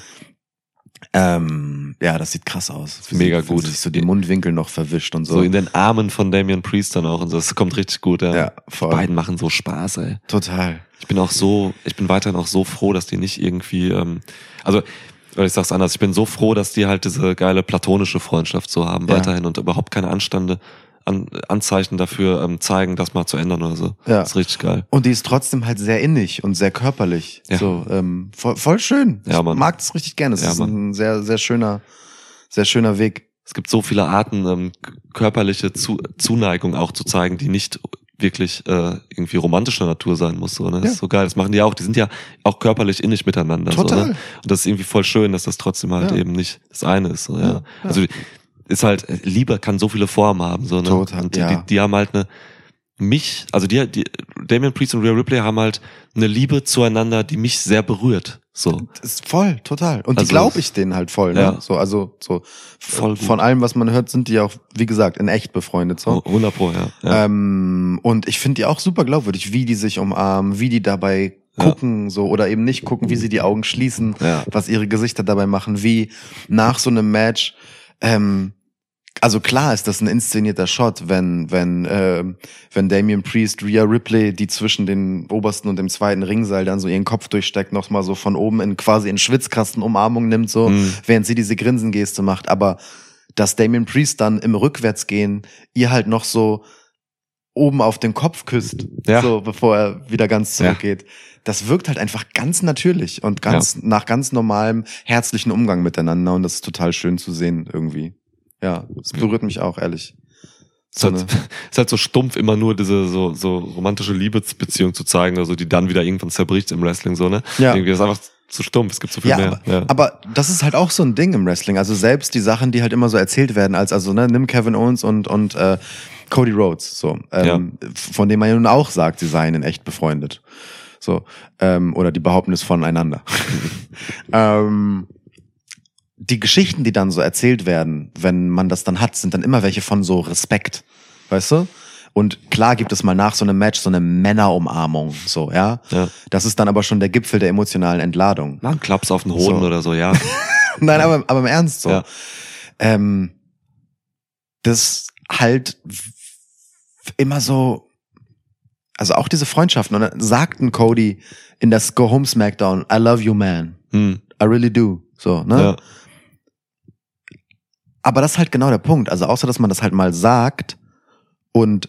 Ähm, ja, das sieht krass aus. Mega sie, gut. Sich so die Mundwinkel noch verwischt und so. So in den Armen von Damian Priest dann auch und so. Das kommt richtig gut, ja. Ja, voll. Die beiden machen so Spaß, ey. Total. Ich bin auch so, ich bin weiterhin auch so froh, dass die nicht irgendwie, ähm, also, oder ich sag's anders, ich bin so froh, dass die halt diese geile platonische Freundschaft so haben, Ja. weiterhin und überhaupt keine Anstande, An, Anzeichen dafür ähm, zeigen, das mal zu ändern oder so. Ja. Das ist richtig geil. Und die ist trotzdem halt sehr innig und sehr körperlich. Ja. So, ähm, voll, voll schön. Ja, ich Mann. mag das richtig gerne. Es Ja, ist Mann. ein sehr, sehr schöner, sehr schöner Weg. Es gibt so viele Arten, ähm, körperliche Zu Zuneigung auch zu zeigen, die nicht wirklich äh, irgendwie romantischer Natur sein muss. So, ne? Das Ja. ist so geil. Das machen die auch. Die sind ja auch körperlich innig miteinander. Total. So, ne? Und das ist irgendwie voll schön, dass das trotzdem halt Ja. eben nicht das eine ist. So, ja. Ja, ja. Also ist halt, Liebe kann so viele Formen haben. So, ne? Total, und die, ja. die, die haben halt eine, mich, also die, die Damian Priest und Rhea Ripley haben halt eine Liebe zueinander, die mich sehr berührt. So. Das ist voll, total. Und die Also glaube ich denen halt voll, ne? Ja. So, also, so. Voll gut. Von allem, was man hört, sind die auch, wie gesagt, in echt befreundet, so. hundert Pro, ja. ja. Ähm, und ich finde die auch super glaubwürdig, wie die sich umarmen, wie die dabei Ja. gucken, so, oder eben nicht gucken, wie sie die Augen schließen, Ja. was ihre Gesichter dabei machen, wie nach so einem Match, ähm, also klar ist das ein inszenierter Shot, wenn wenn äh, wenn Damian Priest Rhea Ripley, die zwischen den obersten und dem zweiten Ringseil dann so ihren Kopf durchsteckt, noch mal so von oben in quasi in Schwitzkasten Umarmung nimmt, so, Mhm. während sie diese Grinsengeste macht, aber dass Damian Priest dann im Rückwärtsgehen ihr halt noch so oben auf den Kopf küsst, Ja. so bevor er wieder ganz Ja. zurückgeht. Das wirkt halt einfach ganz natürlich und ganz nach ganz normalem herzlichen Umgang miteinander und das ist total schön zu sehen irgendwie. Ja, es berührt mich auch, ehrlich. Es ist, halt, ist halt so stumpf, immer nur diese so, so romantische Liebesbeziehung zu zeigen, also die dann wieder irgendwann zerbricht im Wrestling, so, ne? Ja. Irgendwie ist einfach zu stumpf, es gibt so viel Ja, mehr. aber, ja. aber das ist halt auch so ein Ding im Wrestling. Also selbst die Sachen, die halt immer so erzählt werden, als also ne, nimm Kevin Owens und und äh, Cody Rhodes, so, ähm, von dem man ja nun auch sagt, sie seien in echt befreundet, so, ähm, oder die behaupten es voneinander. ähm, die Geschichten, die dann so erzählt werden, wenn man das dann hat, sind dann immer welche von so Respekt, weißt du? Und klar gibt es mal nach so einem Match so eine Männerumarmung, so, ja. Ja. Das ist dann aber schon der Gipfel der emotionalen Entladung. Nach einem Klaps auf den Hoden So. oder so, ja. Nein, aber, aber im Ernst so. Ja. Ähm, das halt w- immer so, also auch diese Freundschaften. Und dann sagten Cody in das Go Home Smackdown, I love you, man. Hm. I really do. So, ne? Ja. Aber das ist halt genau der Punkt. Also außer, dass man das halt mal sagt und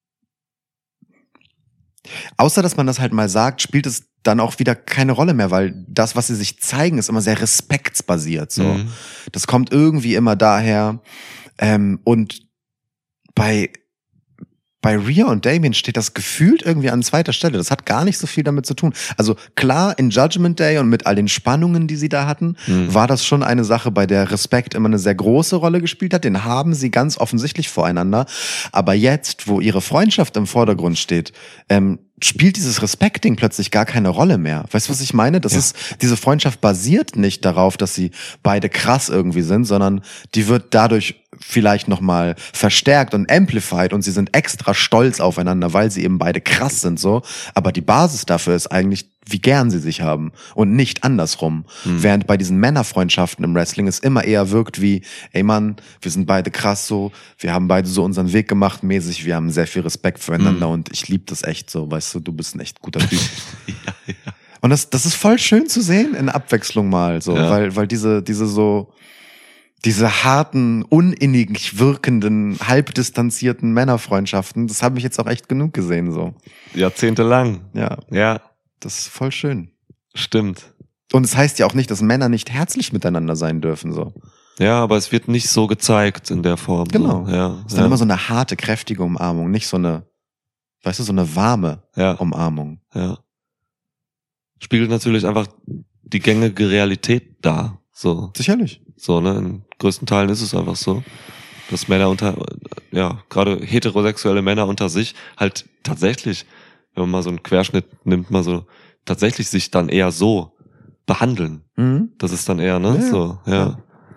außer, dass man das halt mal sagt, spielt es dann auch wieder keine Rolle mehr, weil das, was sie sich zeigen, ist immer sehr respektsbasiert. So, Mhm. das kommt irgendwie immer daher. Ähm, und bei bei Rhea und Damien steht das gefühlt irgendwie an zweiter Stelle. Das hat gar nicht so viel damit zu tun. Also klar, in Judgment Day und mit all den Spannungen, die sie da hatten, Mhm. war das schon eine Sache, bei der Respekt immer eine sehr große Rolle gespielt hat. Den haben sie ganz offensichtlich voreinander. Aber jetzt, wo ihre Freundschaft im Vordergrund steht, ähm, spielt dieses Respect-Ding plötzlich gar keine Rolle mehr. Weißt du, was ich meine? Das Ja. ist, diese Freundschaft basiert nicht darauf, dass sie beide krass irgendwie sind, sondern die wird dadurch vielleicht nochmal verstärkt und amplified und sie sind extra stolz aufeinander, weil sie eben beide krass sind, so. Aber die Basis dafür ist eigentlich, wie gern sie sich haben und nicht andersrum. Hm. Während bei diesen Männerfreundschaften im Wrestling es immer eher wirkt wie, ey Mann, wir sind beide krass so, wir haben beide so unseren Weg gemacht mäßig, wir haben sehr viel Respekt füreinander hm. und ich liebe das echt so, weißt du, du bist ein echt guter Typ. ja, ja. Und das, das ist voll schön zu sehen in Abwechslung mal, so, ja. weil, weil diese, diese so, diese harten, uninnig wirkenden, halbdistanzierten Männerfreundschaften, das habe ich jetzt auch echt genug gesehen, so. Jahrzehntelang. Ja. Ja. Das ist voll schön. Stimmt. Und es heißt ja auch nicht, dass Männer nicht herzlich miteinander sein dürfen, so. Ja, aber es wird nicht so gezeigt in der Form. Genau. So. Ja. Es ist dann ja. immer so eine harte, kräftige Umarmung, nicht so eine, weißt du, so eine warme ja. Umarmung. Ja. Spiegelt natürlich einfach die gängige Realität dar. So. Sicherlich. So, ne? In größten Teilen ist es einfach so, dass Männer unter, ja, gerade heterosexuelle Männer unter sich halt tatsächlich, wenn man mal so einen Querschnitt nimmt, mal so, tatsächlich sich dann eher so behandeln. Mhm. Das ist dann eher, ne? Ja. So, ja.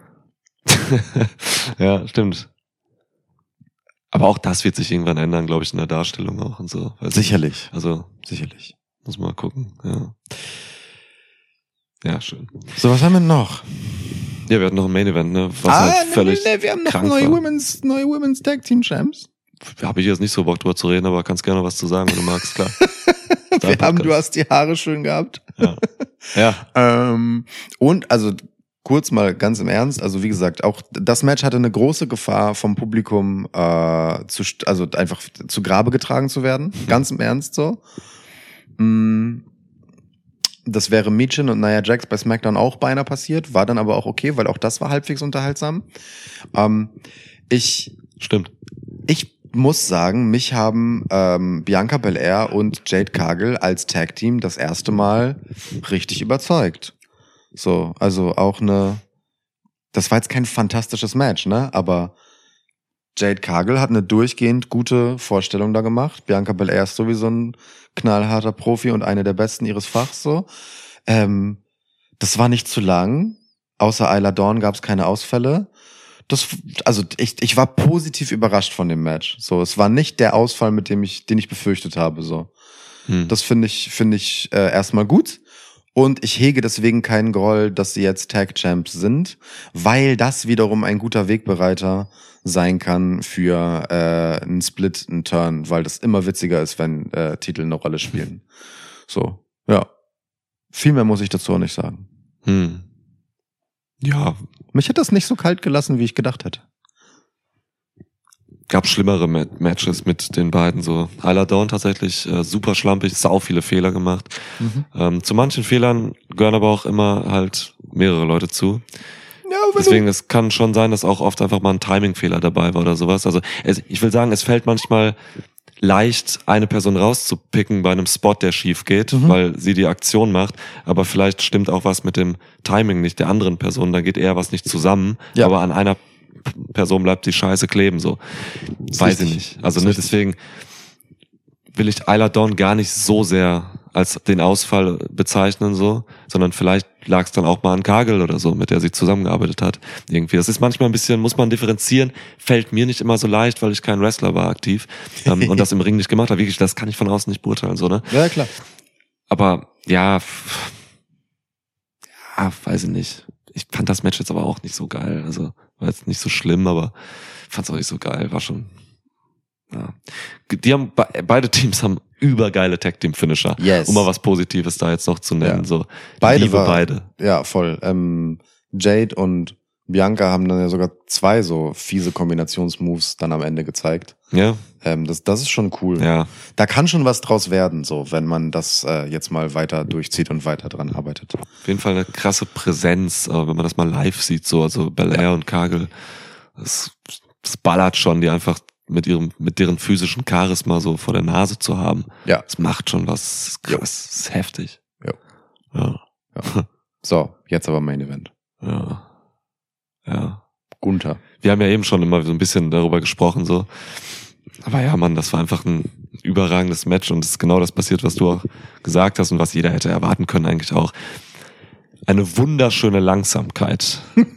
Ja, stimmt. Aber auch das wird sich irgendwann ändern, glaube ich, in der Darstellung auch und so. Weiß Sicherlich. nicht. Also, Sicherlich. muss mal gucken, ja. Ja, schön. So, was haben wir noch? Ja, wir hatten noch ein Main Event, ne? Was ah, halt nee, völlig nee, wir haben noch krank neue war. Women's, neue Women's Tag Team Champs. Habe ich jetzt nicht so Bock drüber zu reden, aber kannst gerne was zu sagen, wenn du magst, klar. Wir haben, du hast die Haare schön gehabt. Ja. Ja. ähm, und, also, kurz mal ganz im Ernst, also wie gesagt, auch das Match hatte eine große Gefahr vom Publikum, äh, zu, also einfach zu Grabe getragen zu werden. Ganz im Ernst so. Mm, das wäre Michin und Nia Jax bei SmackDown auch beinahe passiert, war dann aber auch okay, weil auch das war halbwegs unterhaltsam. Ähm, ich, Stimmt. ich muss sagen, mich haben ähm, Bianca Belair und Jade Cargill als Tag-Team das erste Mal richtig überzeugt. So, also auch eine, das war jetzt kein fantastisches Match, ne, aber Jade Cargill hat eine durchgehend gute Vorstellung da gemacht. Bianca Belair ist sowieso ein knallharter Profi und eine der besten ihres Fachs, so. Ähm, das war nicht zu lang. Außer Isla Dawn gab es keine Ausfälle. Das, also ich, ich war positiv überrascht von dem Match. So, es war nicht der Ausfall, mit dem ich, den ich befürchtet habe. So, hm. Das finde ich, finde ich äh, erstmal gut. Und ich hege deswegen keinen Groll, dass sie jetzt Tag Champs sind, weil das wiederum ein guter Wegbereiter sein kann für äh, einen Split, einen Turn, weil das immer witziger ist, wenn äh, Titel eine Rolle spielen. So, ja. Viel mehr muss ich dazu auch nicht sagen. Hm. Ja. Mich hat das nicht so kalt gelassen, wie ich gedacht hätte. Gab schlimmere Mat- Matches mit den beiden, so. Isla Dawn tatsächlich äh, super schlampig, sau viele Fehler gemacht. Mhm. Ähm, zu manchen Fehlern gehören aber auch immer halt mehrere Leute zu. Ja, deswegen, es kann schon sein, dass auch oft einfach mal ein Timing-Fehler dabei war oder sowas. Also es, ich will sagen, es fällt manchmal leicht, eine Person rauszupicken bei einem Spot, der schief geht, mhm. weil sie die Aktion macht, aber vielleicht stimmt auch was mit dem Timing nicht der anderen Person, da geht eher was nicht zusammen, ja. aber an einer Person bleibt die Scheiße kleben, so. Weiß ich nicht. Also ne, deswegen will ich Isla Dawn gar nicht so sehr als den Ausfall bezeichnen, so, sondern vielleicht lag es dann auch mal an Cargill oder so, mit der sie zusammengearbeitet hat. Irgendwie. Das ist manchmal ein bisschen, muss man differenzieren, fällt mir nicht immer so leicht, weil ich kein Wrestler war aktiv ähm, und das im Ring nicht gemacht habe. Wirklich, das kann ich von außen nicht beurteilen, so, ne? Ja, klar. Aber ja, f- ja, weiß ich nicht. Ich fand das Match jetzt aber auch nicht so geil. Also war jetzt nicht so schlimm, aber fand es auch nicht so geil. War schon. Ja. Die haben be- beide Teams haben übergeile Tag-Team-Finisher. Yes. Um mal was Positives da jetzt noch zu nennen. Ja. So, beide liebe war, beide. Ja, voll. Ähm, Jade und Bianca haben dann ja sogar zwei so fiese Kombinationsmoves dann am Ende gezeigt. Ja. Ähm, das, das ist schon cool. Ja. Da kann schon was draus werden, so, wenn man das äh, jetzt mal weiter durchzieht und weiter dran arbeitet. Auf jeden Fall eine krasse Präsenz, aber wenn man das mal live sieht, so, also Belair ja. und Cargill, das, das ballert schon, die einfach mit ihrem, mit deren physischen Charisma so vor der Nase zu haben. Ja. Das macht schon was, das ist krass, das ist heftig. Ja. Ja. ja. So, jetzt aber Main Event. Ja. Ja. Gunther. Wir haben ja eben schon immer so ein bisschen darüber gesprochen, so. Aber ja, Mann, das war einfach ein überragendes Match und es ist genau das passiert, was du auch gesagt hast und was jeder hätte erwarten können eigentlich auch. Eine wunderschöne Langsamkeit.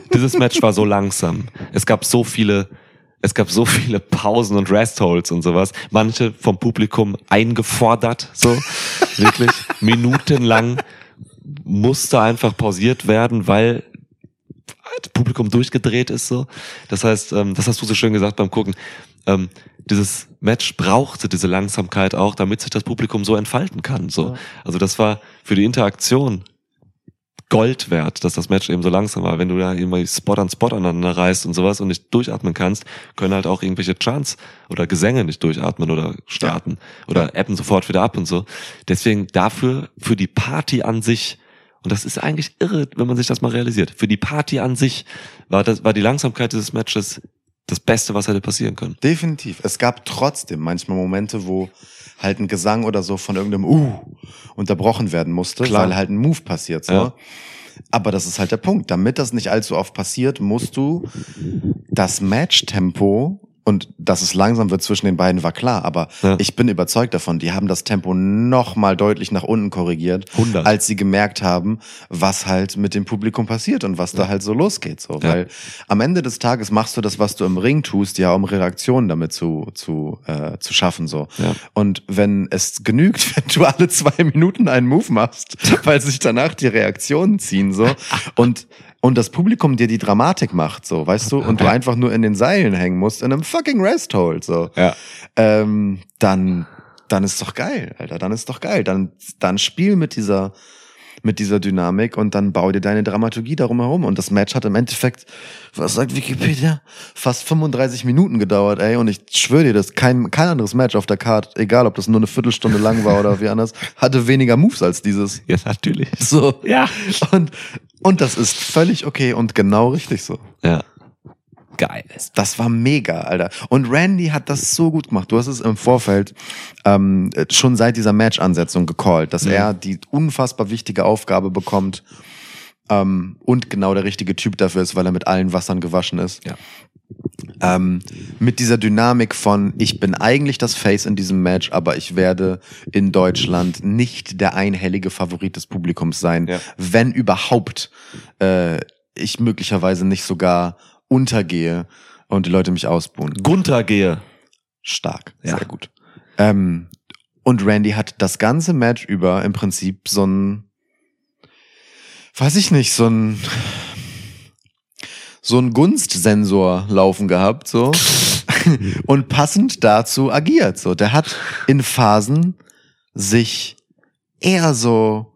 dieses Match war so langsam. Es gab so viele, es gab so viele Pausen und Restholds und sowas. Manche vom Publikum eingefordert, so wirklich minutenlang musste einfach pausiert werden, weil das Publikum durchgedreht ist, so. Das heißt, ähm, das hast du so schön gesagt beim Gucken. Ähm, dieses Match brauchte diese Langsamkeit auch, damit sich das Publikum so entfalten kann, so. Also das war für die Interaktion Gold wert, dass das Match eben so langsam war. Wenn du da immer Spot an Spot aneinander reißt und sowas und nicht durchatmen kannst, können halt auch irgendwelche Chants oder Gesänge nicht durchatmen oder starten ja. oder ja. ebben sofort wieder ab und so. Deswegen dafür, für die Party an sich, und das ist eigentlich irre, wenn man sich das mal realisiert, für die Party an sich war das, war die Langsamkeit dieses Matches das Beste, was hätte passieren können. Definitiv. Es gab trotzdem manchmal Momente, wo halt ein Gesang oder so von irgendeinem Uh unterbrochen werden musste, Klar. weil halt ein Move passiert. So. Ja. Aber das ist halt der Punkt. Damit das nicht allzu oft passiert, musst du das Match-Tempo, und dass es langsam wird zwischen den beiden, war klar. Aber ja. ich bin überzeugt davon, die haben das Tempo noch mal deutlich nach unten korrigiert, hundert als sie gemerkt haben, was halt mit dem Publikum passiert und was ja. da halt so losgeht. So. Ja. Weil am Ende des Tages machst du das, was du im Ring tust, ja, um Reaktionen damit zu zu äh, zu schaffen. So. Ja. Und wenn es genügt, wenn du alle zwei Minuten einen Move machst, weil sich danach die Reaktionen ziehen, so und Und das Publikum dir die Dramatik macht, so, weißt du, und du einfach nur in den Seilen hängen musst, in einem fucking Resthold, so. Ja. Ähm, dann, dann ist doch geil, Alter, dann ist doch geil. Dann, dann spiel mit dieser, mit dieser Dynamik und dann bau dir deine Dramaturgie darum herum. Und das Match hat im Endeffekt, was sagt Wikipedia, fast fünfunddreißig Minuten gedauert, ey. Und ich schwöre dir, das kein, kein anderes Match auf der Card, egal ob das nur eine Viertelstunde lang war oder wie anders, hatte weniger Moves als dieses. Ja, natürlich. So. Ja. Und, Und das ist völlig okay und genau richtig so. Ja. Geil. Das war mega, Alter. Und Randy hat das so gut gemacht. Du hast es im Vorfeld ähm, schon seit dieser Match-Ansetzung gecallt, dass mhm. er die unfassbar wichtige Aufgabe bekommt ähm, und genau der richtige Typ dafür ist, weil er mit allen Wassern gewaschen ist. Ja. Ähm, mit dieser Dynamik von, ich bin eigentlich das Face in diesem Match, aber ich werde in Deutschland nicht der einhellige Favorit des Publikums sein, ja. wenn überhaupt äh, ich möglicherweise nicht sogar untergehe und die Leute mich ausbuhen. Gunther gehe. Stark, ja. Sehr gut. Ähm, und Randy hat das ganze Match über im Prinzip so ein, weiß ich nicht, so ein so ein Gunstsensor laufen gehabt, so. Und passend dazu agiert, so. Der hat in Phasen sich eher so,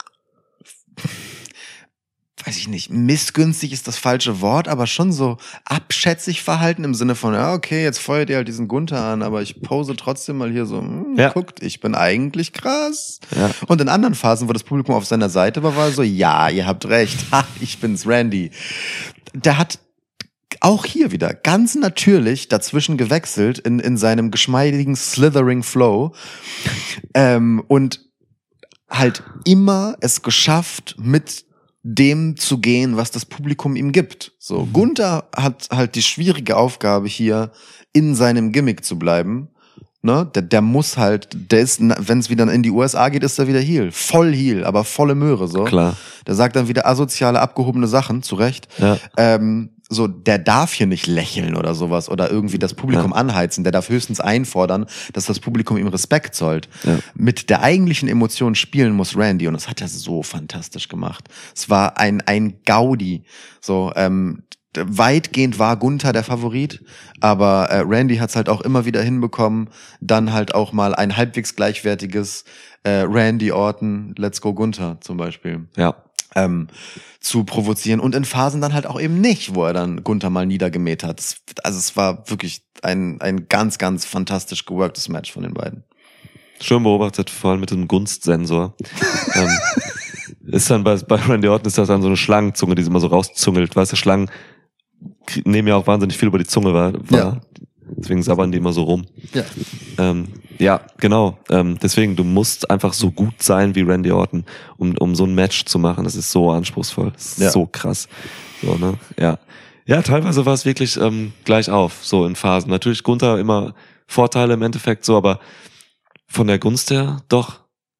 weiß ich nicht, missgünstig ist das falsche Wort, aber schon so abschätzig verhalten im Sinne von, ja, okay, jetzt feuert ihr halt diesen Gunther an, aber ich pose trotzdem mal hier so, hm, ja. guckt, ich bin eigentlich krass. Ja. Und in anderen Phasen, wo das Publikum auf seiner Seite war, war so, ja, ihr habt recht, ha, ich bin's, Randy. Der hat auch hier wieder ganz natürlich dazwischen gewechselt in in seinem geschmeidigen Slithering Flow ähm, und halt immer es geschafft, mit dem zu gehen, was das Publikum ihm gibt. So, mhm. Gunther hat halt die schwierige Aufgabe hier, in seinem Gimmick zu bleiben. Ne, der, der muss halt, der ist, wenn es wieder in die U S A geht, ist er wieder Heel. Voll Heel, aber volle Möhre, so. Klar. Der sagt dann wieder asoziale, abgehobene Sachen, zu Recht. Ja. Ähm, so, der darf hier nicht lächeln oder sowas oder irgendwie das Publikum ja. anheizen. Der darf höchstens einfordern, dass das Publikum ihm Respekt zollt. Ja. Mit der eigentlichen Emotion spielen muss Randy und das hat er so fantastisch gemacht. Es war ein, ein Gaudi. So, ähm, weitgehend war Gunther der Favorit, aber äh, Randy hat's halt auch immer wieder hinbekommen, dann halt auch mal ein halbwegs gleichwertiges äh, Randy Orton, Let's Go Gunther zum Beispiel. Ja. Ähm, zu provozieren und in Phasen dann halt auch eben nicht, wo er dann Gunther mal niedergemäht hat. Das, also es war wirklich ein ein ganz, ganz fantastisch geworktes Match von den beiden. Schön beobachtet, vor allem mit dem Gunstsensor. ähm, ist dann bei, bei Randy Orton ist das dann so eine Schlangenzunge, die sie immer so rauszungelt. Weißt du, Schlangen nehmen ja auch wahnsinnig viel über die Zunge wahr. Ja. Deswegen sabbern die immer so rum. Ja, ähm, ja genau. Ähm, deswegen, du musst einfach so gut sein wie Randy Orton, um um so ein Match zu machen. Das ist so anspruchsvoll. Das ist ja. so krass. So, ne? Ja. Ja, teilweise war es wirklich ähm, gleich auf, so in Phasen. Natürlich Gunther immer Vorteile im Endeffekt so, aber von der Gunst her doch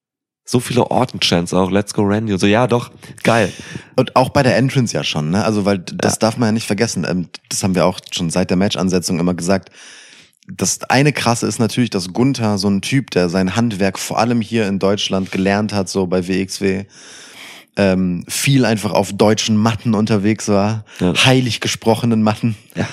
so viele Orton-Chants auch, Let's Go Randy und so, ja doch, geil. Und auch bei der Entrance ja schon, ne? Also, weil das Ja. darf man ja nicht vergessen. Ähm, Das haben wir auch schon seit der Match-Ansetzung immer gesagt. Das eine Krasse ist natürlich, dass Gunther, so ein Typ, der sein Handwerk vor allem hier in Deutschland gelernt hat, so bei W X W, ähm, viel einfach auf deutschen Matten unterwegs war, Ja. heilig gesprochenen Matten. Ja.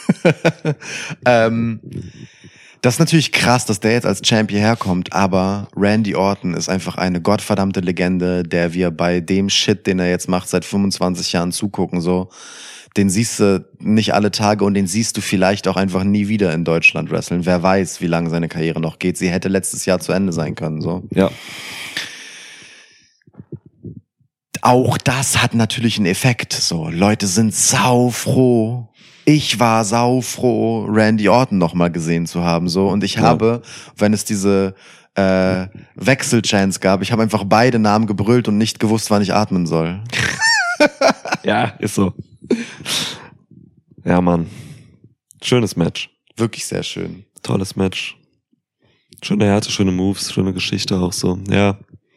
ähm, das ist natürlich krass, dass der jetzt als Champ hierher kommt, aber Randy Orton ist einfach eine gottverdammte Legende, der wir bei dem Shit, den er jetzt macht, seit fünfundzwanzig Jahren zugucken, so. Den siehst du nicht alle Tage und den siehst du vielleicht auch einfach nie wieder in Deutschland wrestlen. Wer weiß, wie lange seine Karriere noch geht. Sie hätte letztes Jahr zu Ende sein können, so. Ja. Auch das hat natürlich einen Effekt, so. Leute sind saufroh. Ich war saufroh, Randy Orton nochmal gesehen zu haben, so. Und ich Ja. habe, wenn es diese äh, Wechselchance gab, ich habe einfach beide Namen gebrüllt und nicht gewusst, wann ich atmen soll. Ja, ist so. Ja, Mann. Schönes Match. Wirklich sehr schön. Tolles Match. Schöne Härte, schöne Moves, schöne Geschichte auch so. Ja.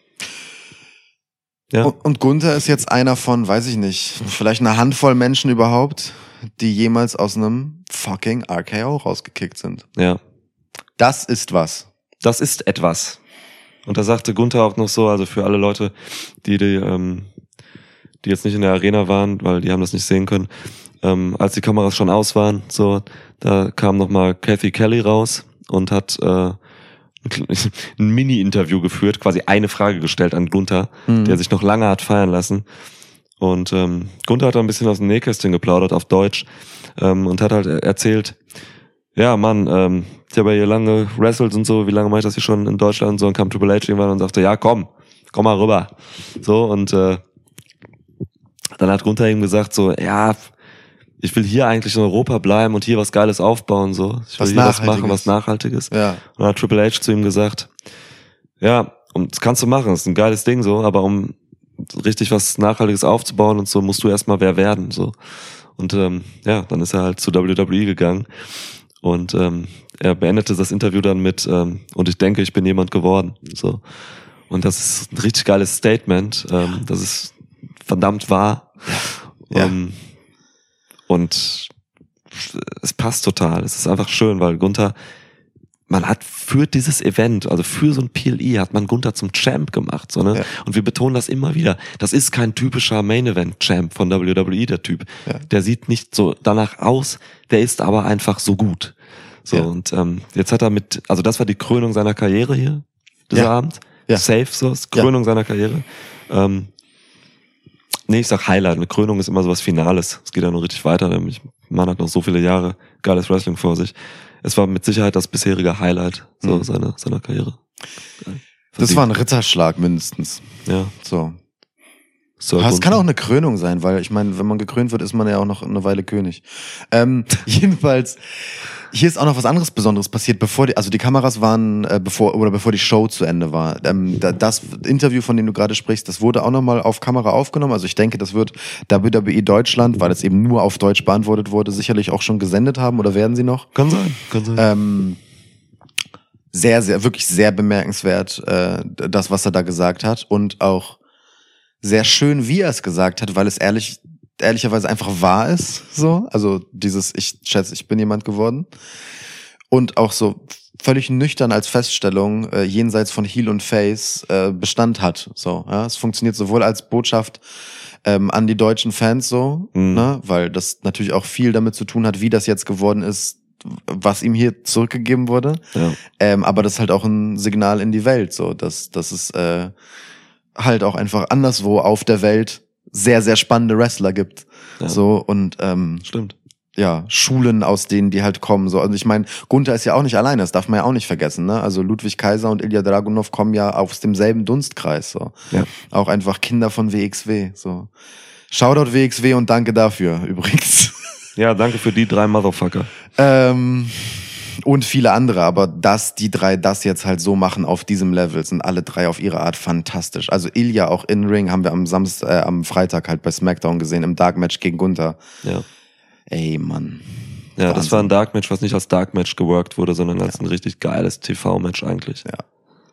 Ja. Und, und Gunther ist jetzt einer von, weiß ich nicht, vielleicht eine Handvoll Menschen überhaupt, die jemals aus einem fucking R K O rausgekickt sind. Ja. Das ist was. Das ist etwas. Und da sagte Gunther auch noch so, also für alle Leute, die, die, ähm, die jetzt nicht in der Arena waren, weil die haben das nicht sehen können, ähm, als die Kameras schon aus waren, so, da kam nochmal Kathy Kelly raus und hat äh, ein Mini-Interview geführt, quasi eine Frage gestellt an Gunther, Mhm. der sich noch lange hat feiern lassen. Und ähm, Gunther hat da ein bisschen aus dem Nähkästchen geplaudert auf Deutsch ähm, und hat halt erzählt, ja Mann, ähm, ich habe ja hier lange wrestelt und so, wie lange mache ich das hier schon in Deutschland und so, und kam Triple H irgendwann und sagte, ja komm, komm mal rüber. So, und äh, dann hat Gunther ihm gesagt so, ja, ich will hier eigentlich in Europa bleiben und hier was Geiles aufbauen, so. Ich will Was hier was machen, Nachhaltiges. was Nachhaltiges. Ja. Und dann hat Triple H zu ihm gesagt, ja, und das kannst du machen, das ist ein geiles Ding so, aber um richtig was Nachhaltiges aufzubauen und so, musst du erstmal wer werden, so. Und ähm, ja, dann ist er halt zu W W E gegangen und ähm, er beendete das Interview dann mit ähm, und ich denke, ich bin jemand geworden, so. Und das ist ein richtig geiles Statement, ähm, das ist verdammt wahr. Ja. Ähm, und es passt total, es ist einfach schön, weil Gunther, man hat für dieses Event, also für so ein P L E, hat man Gunther zum Champ gemacht, so, ne? Ja. Und wir betonen das immer wieder. Das ist kein typischer Main-Event-Champ von W W E, der Typ. Ja. Der sieht nicht so danach aus, der ist aber einfach so gut. So, Ja. und ähm, jetzt hat er mit, also das war die Krönung seiner Karriere hier, dieser Ja. Abend. Ja. Safe, so, ist Krönung seiner Karriere. Ähm, nee, ich sag Highlight. Eine Krönung ist immer sowas Finales. Es geht ja noch richtig weiter. Der Mann hat noch so viele Jahre geiles Wrestling vor sich. Es war mit Sicherheit das bisherige Highlight so Mhm. seiner, seiner Karriere. Geil. Das war ein Ritterschlag mindestens. Ja. So. So Aber es kann auch eine Krönung sein, weil ich meine, wenn man gekrönt wird, ist man ja auch noch eine Weile König. Ähm, jedenfalls, hier ist auch noch was anderes Besonderes passiert, bevor die, also die Kameras waren, äh, bevor oder bevor die Show zu Ende war. Ähm, da, das Interview, von dem du gerade sprichst, das wurde auch nochmal auf Kamera aufgenommen. Also ich denke, das wird W W E Deutschland, weil es eben nur auf Deutsch beantwortet wurde, sicherlich auch schon gesendet haben oder werden sie noch. Kann sein, kann sein. Ähm, sehr, sehr, wirklich sehr bemerkenswert, äh, das, was er da gesagt hat. Und auch sehr schön, wie er es gesagt hat, weil es ehrlich, ehrlicherweise einfach wahr ist, so. Also dieses, ich schätze, ich bin jemand geworden. Und auch so völlig nüchtern als Feststellung, äh, jenseits von Heel und Face, äh, Bestand hat, so. Ja, es funktioniert sowohl als Botschaft ähm, an die deutschen Fans so, Mhm. ne, weil das natürlich auch viel damit zu tun hat, wie das jetzt geworden ist, was ihm hier zurückgegeben wurde. Ja. Ähm, aber das ist halt auch ein Signal in die Welt, so, dass, dass es äh, halt auch einfach anderswo auf der Welt sehr, sehr spannende Wrestler gibt. Ja. So, und ähm, Stimmt. ja, Schulen, aus denen die halt kommen. So, also ich meine, Gunther ist ja auch nicht alleine, das darf man ja auch nicht vergessen, ne? Also Ludwig Kaiser und Ilja Dragunov kommen ja aus demselben Dunstkreis, so. Ja. Auch einfach Kinder von W X W, so. Shoutout W X W und danke dafür, übrigens. Ja, danke für die drei Motherfucker. Ähm, und viele andere, aber dass die drei das jetzt halt so machen auf diesem Level, sind alle drei auf ihre Art fantastisch. Also Ilja auch in Ring haben wir am Samstag, äh, am Freitag halt bei SmackDown gesehen, im Dark Match gegen Gunther. Ja. Ey, Mann. Ja, das Wahnsinn. war ein Dark Match, was nicht als Dark Match geworkt wurde, sondern als ein richtig geiles T V-Match eigentlich. Ja.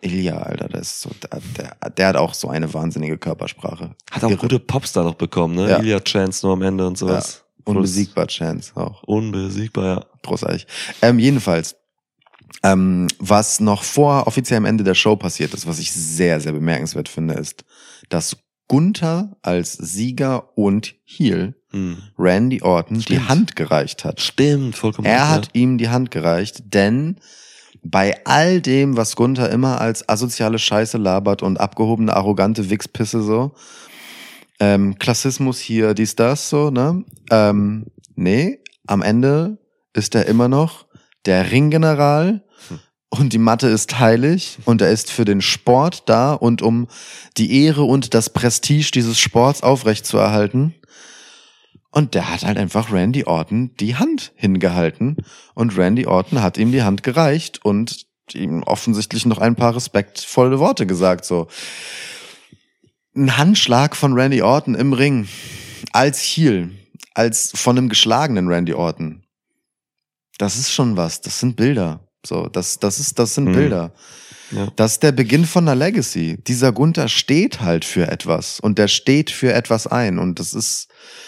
Ilya, Alter, der ist so, der, der, der hat auch so eine wahnsinnige Körpersprache. Hat auch Irre. gute Popstar noch bekommen, ne? Ja. Ilya Chance nur am Ende und sowas. Ja. Unbesiegbar Chance auch. Unbesiegbar, ja. Großartig. Ähm, jedenfalls, ähm, was noch vor offiziellem Ende der Show passiert ist, was ich sehr, sehr bemerkenswert finde, ist, dass Gunther als Sieger und Heel Hm. Randy Orton die Stimmt. Hand gereicht hat. Stimmt, vollkommen. Er recht, hat ja. ihm die Hand gereicht, denn bei all dem, was Gunther immer als asoziale Scheiße labert und abgehobene, arrogante Wichspisse so, ähm, Klassismus hier, dies, das, so, ne? Ähm, nee, am Ende ist er immer noch der Ringgeneral und die Matte ist heilig und er ist für den Sport da und um die Ehre und das Prestige dieses Sports aufrechtzuerhalten. Und der hat halt einfach Randy Orton die Hand hingehalten und Randy Orton hat ihm die Hand gereicht und ihm offensichtlich noch ein paar respektvolle Worte gesagt, so. Ein Handschlag von Randy Orton im Ring als Heel, als von einem geschlagenen Randy Orton. Das ist schon was, das sind Bilder. So, das, das ist, das sind Mhm. Bilder. Ja. Das ist der Beginn von einer Legacy. Dieser Gunther steht halt für etwas und der steht für etwas ein und das ist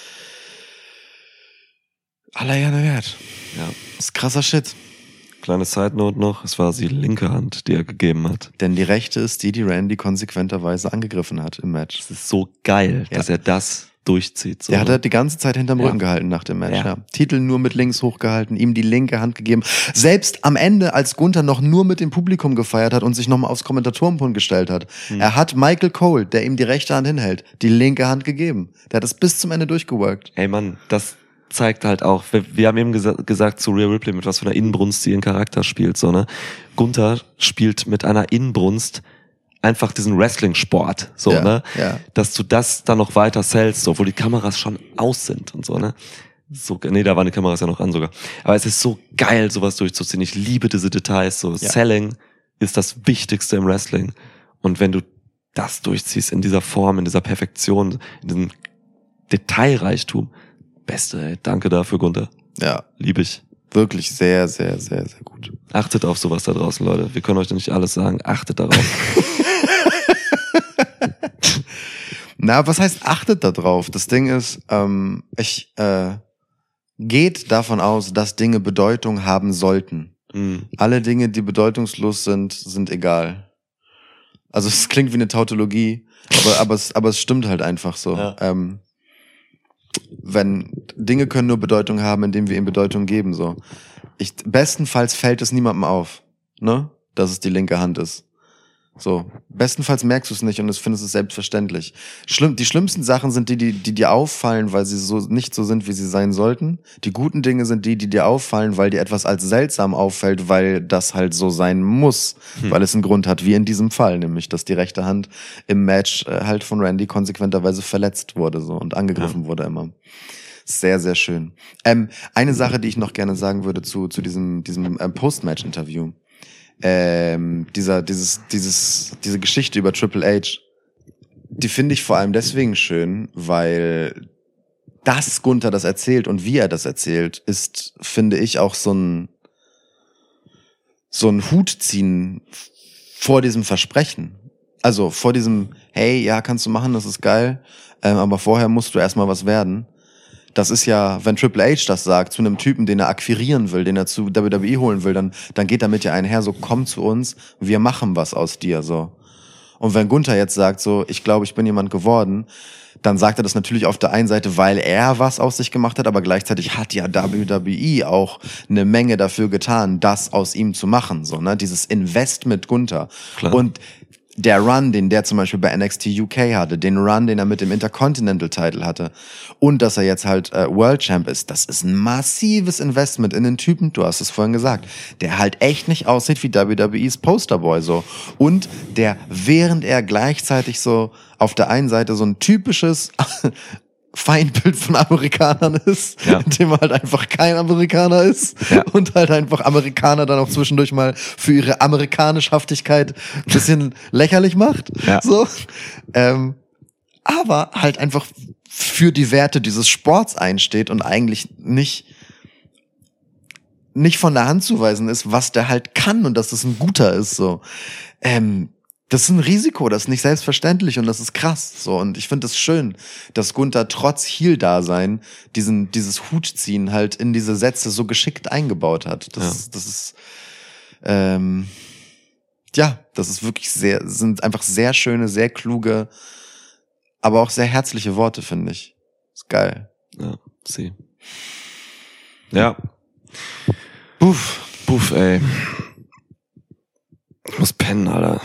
aller Jahre wert. Ja. Das ist krasser Shit. Kleine Side-Note noch, es war die linke Hand, die er gegeben hat. Denn die rechte ist die, die Randy konsequenterweise angegriffen hat im Match. Es ist so geil, Ja. dass er das durchzieht. So. Der hat halt die ganze Zeit hinterm Ja. Rücken gehalten nach dem Match. Ja. Ja. Titel nur mit links hochgehalten, ihm die linke Hand gegeben. Selbst am Ende, als Gunther noch nur mit dem Publikum gefeiert hat und sich nochmal aufs Kommentatorenpult gestellt hat, Hm. er hat Michael Cole, der ihm die rechte Hand hinhält, die linke Hand gegeben. Der hat das bis zum Ende durchgeworkt. Ey Mann, das zeigt halt auch, wir, wir haben eben gesa- gesagt zu Rhea Ripley, mit was für einer Inbrunst sie ihren Charakter spielt, so, ne? Gunther spielt mit einer Inbrunst einfach diesen Wrestling-Sport, so, Ja, ne? ja. Dass du das dann noch weiter sellst, so, obwohl die Kameras schon aus sind und so, ne? So, nee, da waren die Kameras ja noch an sogar. Aber es ist so geil, sowas durchzuziehen. Ich liebe diese Details, so. Ja. Selling ist das Wichtigste im Wrestling. Und wenn du das durchziehst in dieser Form, in dieser Perfektion, in diesem Detailreichtum, Beste, ey. Danke dafür, Gunther. Ja, Liebe ich. wirklich sehr, sehr, sehr, sehr gut. Achtet auf sowas da draußen, Leute. Wir können euch nicht alles sagen. Achtet darauf. Na, was heißt achtet da drauf? Das Ding ist, ähm, ich äh, geht davon aus, dass Dinge Bedeutung haben sollten. Mhm. Alle Dinge, die bedeutungslos sind, sind egal. Also es klingt wie eine Tautologie, aber, aber, es, aber es stimmt halt einfach so. Ja. Ähm, wenn Dinge können nur Bedeutung haben, indem wir ihnen Bedeutung geben, so. Ich, bestenfalls fällt es niemandem auf, ne, dass es die linke Hand ist. So, bestenfalls merkst du es nicht und es findest es selbstverständlich. Schlimm, die schlimmsten Sachen sind die, die, die dir auffallen, weil sie so nicht so sind, wie sie sein sollten. Die guten Dinge sind die, die dir auffallen, weil dir etwas als seltsam auffällt, weil das halt so sein muss, Hm. weil es einen Grund hat, wie in diesem Fall, nämlich, dass die rechte Hand im Match äh, halt von Randy konsequenterweise verletzt wurde, so, und angegriffen Ja. wurde immer. Sehr, sehr schön. Ähm, eine Sache, die ich noch gerne sagen würde zu, zu diesem, diesem ähm, Post-Match-Interview. Ähm, dieser, dieses, dieses, diese Geschichte über Triple H, die finde ich vor allem deswegen schön, weil dass Gunther das erzählt und wie er das erzählt, ist, finde ich, auch so ein, so ein Hutziehen vor diesem Versprechen. Also vor diesem, hey, ja, kannst du machen, das ist geil, ähm, aber vorher musst du erstmal was werden. Das ist ja, wenn Triple H das sagt, zu einem Typen, den er akquirieren will, den er zu W W E holen will, dann, dann geht damit ja einher, so, komm zu uns, wir machen was aus dir, so. Und wenn Gunther jetzt sagt, so, ich glaube, ich bin jemand geworden, dann sagt er das natürlich auf der einen Seite, weil er was aus sich gemacht hat, aber gleichzeitig hat ja W W E auch eine Menge dafür getan, das aus ihm zu machen, so, ne, dieses Invest mit Gunther. Klar. Und der Run, den der zum Beispiel bei N X T U K hatte, den Run, den er mit dem Intercontinental Title hatte und dass er jetzt halt äh, World Champ ist, das ist ein massives Investment in den Typen, du hast es vorhin gesagt, der halt echt nicht aussieht wie W W E's Posterboy so und der, während er gleichzeitig so auf der einen Seite so ein typisches Feindbild von Amerikanern ist, Ja. dem halt einfach kein Amerikaner ist Ja. und halt einfach Amerikaner dann auch zwischendurch mal für ihre Amerikanischhaftigkeit ein bisschen lächerlich macht. Ja. So. Ähm, aber halt einfach für die Werte dieses Sports einsteht und eigentlich nicht nicht von der Hand zu weisen ist, was der halt kann und dass das ein guter ist, so. Ähm, das ist ein Risiko, das ist nicht selbstverständlich und das ist krass, so. Und ich finde es das schön, dass Gunther trotz Heel-Dasein diesen, dieses Hutziehen halt in diese Sätze so geschickt eingebaut hat. Das, Ja. ist, das ist, ähm, ja, das ist wirklich sehr, sind einfach sehr schöne, sehr kluge, aber auch sehr herzliche Worte, finde ich. Ist geil. Ja, sie. Ja. Puff, puff, ey. Ich muss pennen, Alter.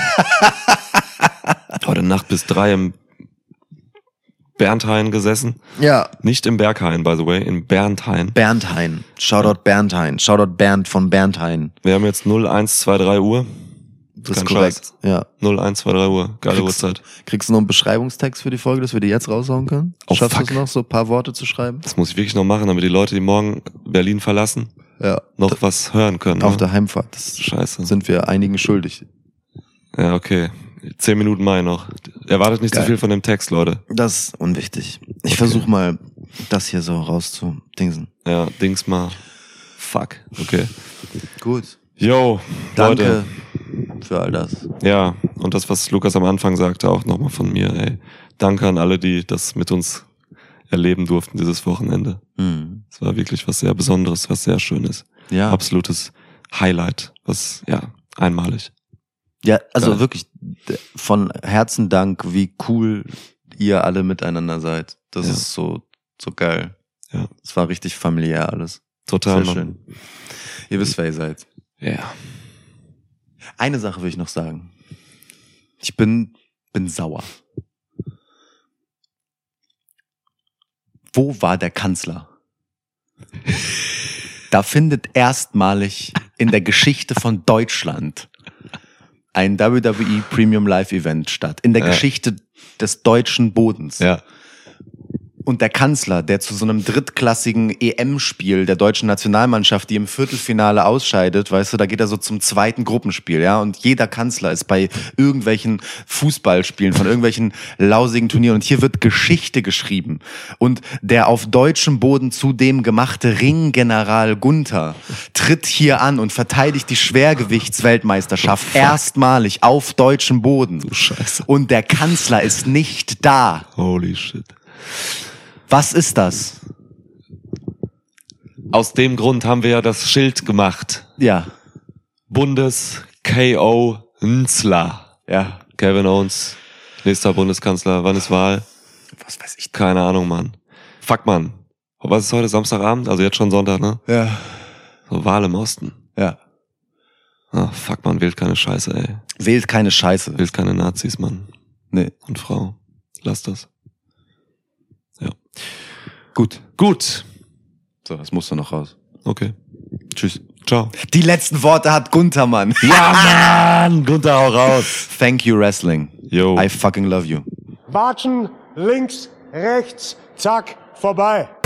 Heute Nacht bis drei im Berndhain gesessen. Ja. Nicht im Berghain, by the way, in Berndhain. Berndhain. Shoutout Berndhain. Shoutout Bernd von Berndhain. Wir haben jetzt null eins zwei drei Uhr. Das ist Kein korrekt. Scheiß. Ja. null eins zwei drei Uhr. Geile Kriegst- Uhrzeit. Kriegst du noch einen Beschreibungstext für die Folge, dass wir die jetzt raushauen können? Oh, Schaffst du fuck. es noch, so ein paar Worte zu schreiben? Das muss ich wirklich noch machen, damit die Leute, die morgen Berlin verlassen, Ja. noch was hören können. Auf ne? der Heimfahrt. Das Scheiße. sind wir einigen schuldig. Ja, okay. Zehn Minuten Mai noch. Erwartet nicht Geil. zu viel von dem Text, Leute. Das ist unwichtig. Ich Okay. versuche mal, das hier so rauszudingsen. Ja, Dings mal. Fuck. Okay. Gut. Yo, Danke Leute. für all das. Ja, und das, was Lukas am Anfang sagte, auch nochmal von mir, ey. Danke an alle, die das mit uns erleben durften, dieses Wochenende. Mhm. Es war wirklich was sehr Besonderes, was sehr Schönes. Ja. Absolutes Highlight, was, ja, einmalig. Ja, also Geil. wirklich d- von Herzen Dank, wie cool ihr alle miteinander seid. Das Ja. ist so, so geil. Ja. Es war richtig familiär alles. Total, Sehr Mann. schön. Ihr wisst, wer ihr seid. Ja. Eine Sache will ich noch sagen. Ich bin, bin sauer. Wo war der Kanzler? Da findet erstmalig in der Geschichte von Deutschland ein W W E Premium Live Event statt. In der Ja. Geschichte des deutschen Bodens. Ja. Und der Kanzler, der zu so einem drittklassigen E M-Spiel der deutschen Nationalmannschaft, die im Viertelfinale ausscheidet, weißt du, da geht er so zum zweiten Gruppenspiel, ja, und jeder Kanzler ist bei irgendwelchen Fußballspielen von irgendwelchen lausigen Turnieren und hier wird Geschichte geschrieben. Und der auf deutschem Boden zudem gemachte Ringgeneral Gunther tritt hier an und verteidigt die Schwergewichtsweltmeisterschaft erstmalig auf deutschem Boden. Du Scheiße. Und der Kanzler ist nicht da. Holy shit. Was ist das? Aus dem Grund haben wir ja das Schild gemacht. Ja, Bundes K O Nzla. ja. Kevin Owens, nächster Bundeskanzler. Wann ist Wahl? Was weiß ich. Keine Ahnung, Mann. Fuck, Mann. Was ist heute? Samstagabend? Also jetzt schon Sonntag, ne? Ja, So, Wahl im Osten. ja. Ah, fuck, Mann, wählt keine Scheiße, ey. Wählt keine Scheiße. Wählt keine Nazis, Mann. Nee. Und Frau. Lass das. Ja. Gut. Gut. So, das musst du noch raus. Okay. Tschüss. Ciao. Die letzten Worte hat Gunther, Mann. Ja, Mann! Gunther, hau raus. Thank you, Wrestling. Yo. I fucking love you. Watschen, links, rechts, zack, vorbei.